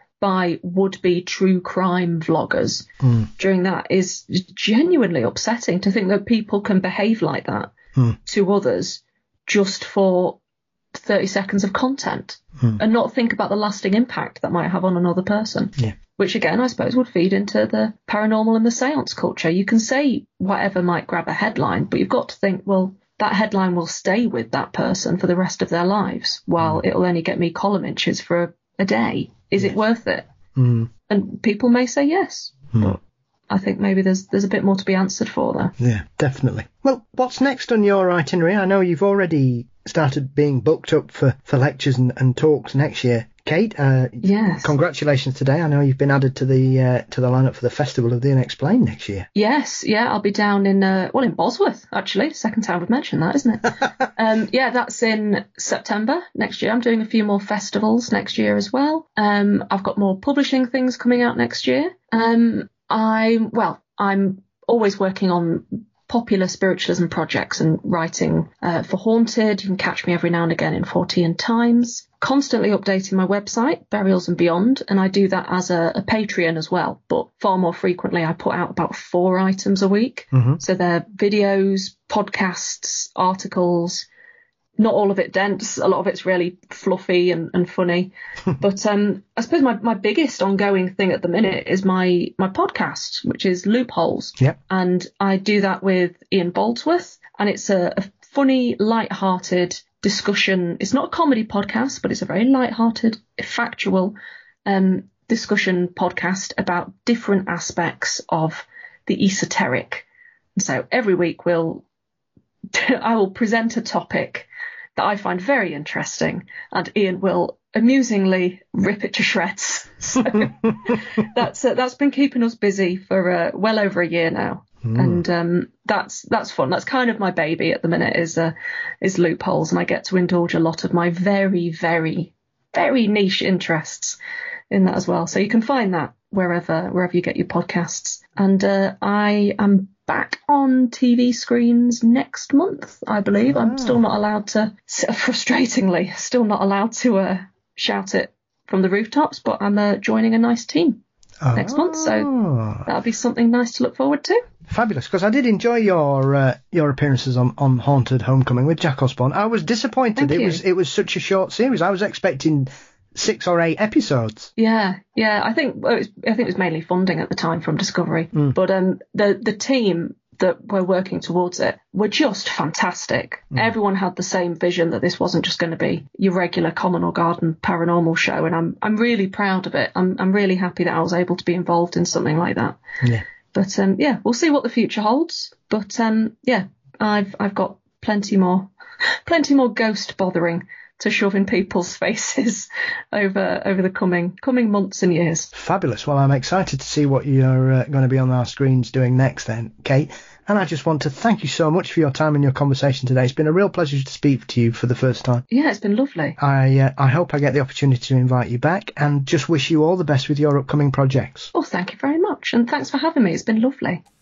by would-be true crime vloggers mm. during that is genuinely upsetting, to think that people can behave like that mm. to others just for thirty seconds of content mm. and not think about the lasting impact that might have on another person. Yeah. Which, again, I suppose would feed into the paranormal and the seance culture. You can say whatever might grab a headline, but you've got to think, well, that headline will stay with that person for the rest of their lives, while mm. it'll only get me column inches for a, a day. Is yes. it worth it? Mm. And people may say yes, mm. but I think maybe there's there's a bit more to be answered for there. Yeah, definitely. Well, what's next on your itinerary? I know you've already started being booked up for, for lectures and, and talks next year. Kate, uh, yes. Congratulations today. I know you've been added to the uh, to the lineup for the Festival of the Unexplained next year. Yes, yeah, I'll be down in uh, well in Bosworth actually. Second time we've mentioned that, isn't it? um, yeah, that's in September next year. I'm doing a few more festivals next year as well. Um, I've got more publishing things coming out next year. Um, I'm well, I'm always working on popular spiritualism projects and writing uh, for Haunted. You can catch me every now and again in Fortean Times. Constantly updating my website, Burials and Beyond, and I do that as a, a Patreon as well. But far more frequently, I put out about four items a week. Mm-hmm. So they're videos, podcasts, articles. Not all of it dense. A lot of it's really fluffy and, and funny. But um, I suppose my, my biggest ongoing thing at the minute is my my podcast, which is Loopholes. Yep. And I do that with Ian Boldsworth, and it's a, a funny, light-hearted discussion. It's not a comedy podcast, but it's a very light-hearted, factual um, discussion podcast about different aspects of the esoteric. And so every week we'll I will present a topic that I find very interesting, and Ian will amusingly rip it to shreds. So that's uh, that's been keeping us busy for uh, well over a year now. Mm. And um, that's that's fun. That's kind of my baby at the minute is uh, is Loopholes, and I get to indulge a lot of my very, very, very niche interests in that as well. So you can find that wherever wherever you get your podcasts. And uh, I am back on T V screens next month, I believe. Oh. I'm still not allowed to, frustratingly, still not allowed to uh, shout it from the rooftops, but I'm uh, joining a nice team oh. next month, so that'll be something nice to look forward to. Fabulous, because I did enjoy your uh, your appearances on, on Haunted Homecoming with Jack Osborne. I was disappointed. Thank it you. was it was such a short series. I was expecting six or eight episodes. Yeah, yeah. I think well, it was, I think it was mainly funding at the time from Discovery, mm. but um, the the team that were working towards it were just fantastic. Mm. Everyone had the same vision that this wasn't just going to be your regular Common or Garden paranormal show, and I'm I'm really proud of it. I'm I'm really happy that I was able to be involved in something like that. Yeah. But um, yeah, we'll see what the future holds. But um, yeah, I've I've got plenty more, plenty more ghost bothering to shove in people's faces over over the coming coming months and years. Fabulous. Well, I'm excited to see what you're uh, going to be on our screens doing next then, Kate. And I just want to thank you so much for your time and your conversation today. It's been a real pleasure to speak to you for the first time. Yeah, it's been lovely. I uh, I hope I get the opportunity to invite you back, and just wish you all the best with your upcoming projects. Oh, thank you very much. And thanks for having me. It's been lovely.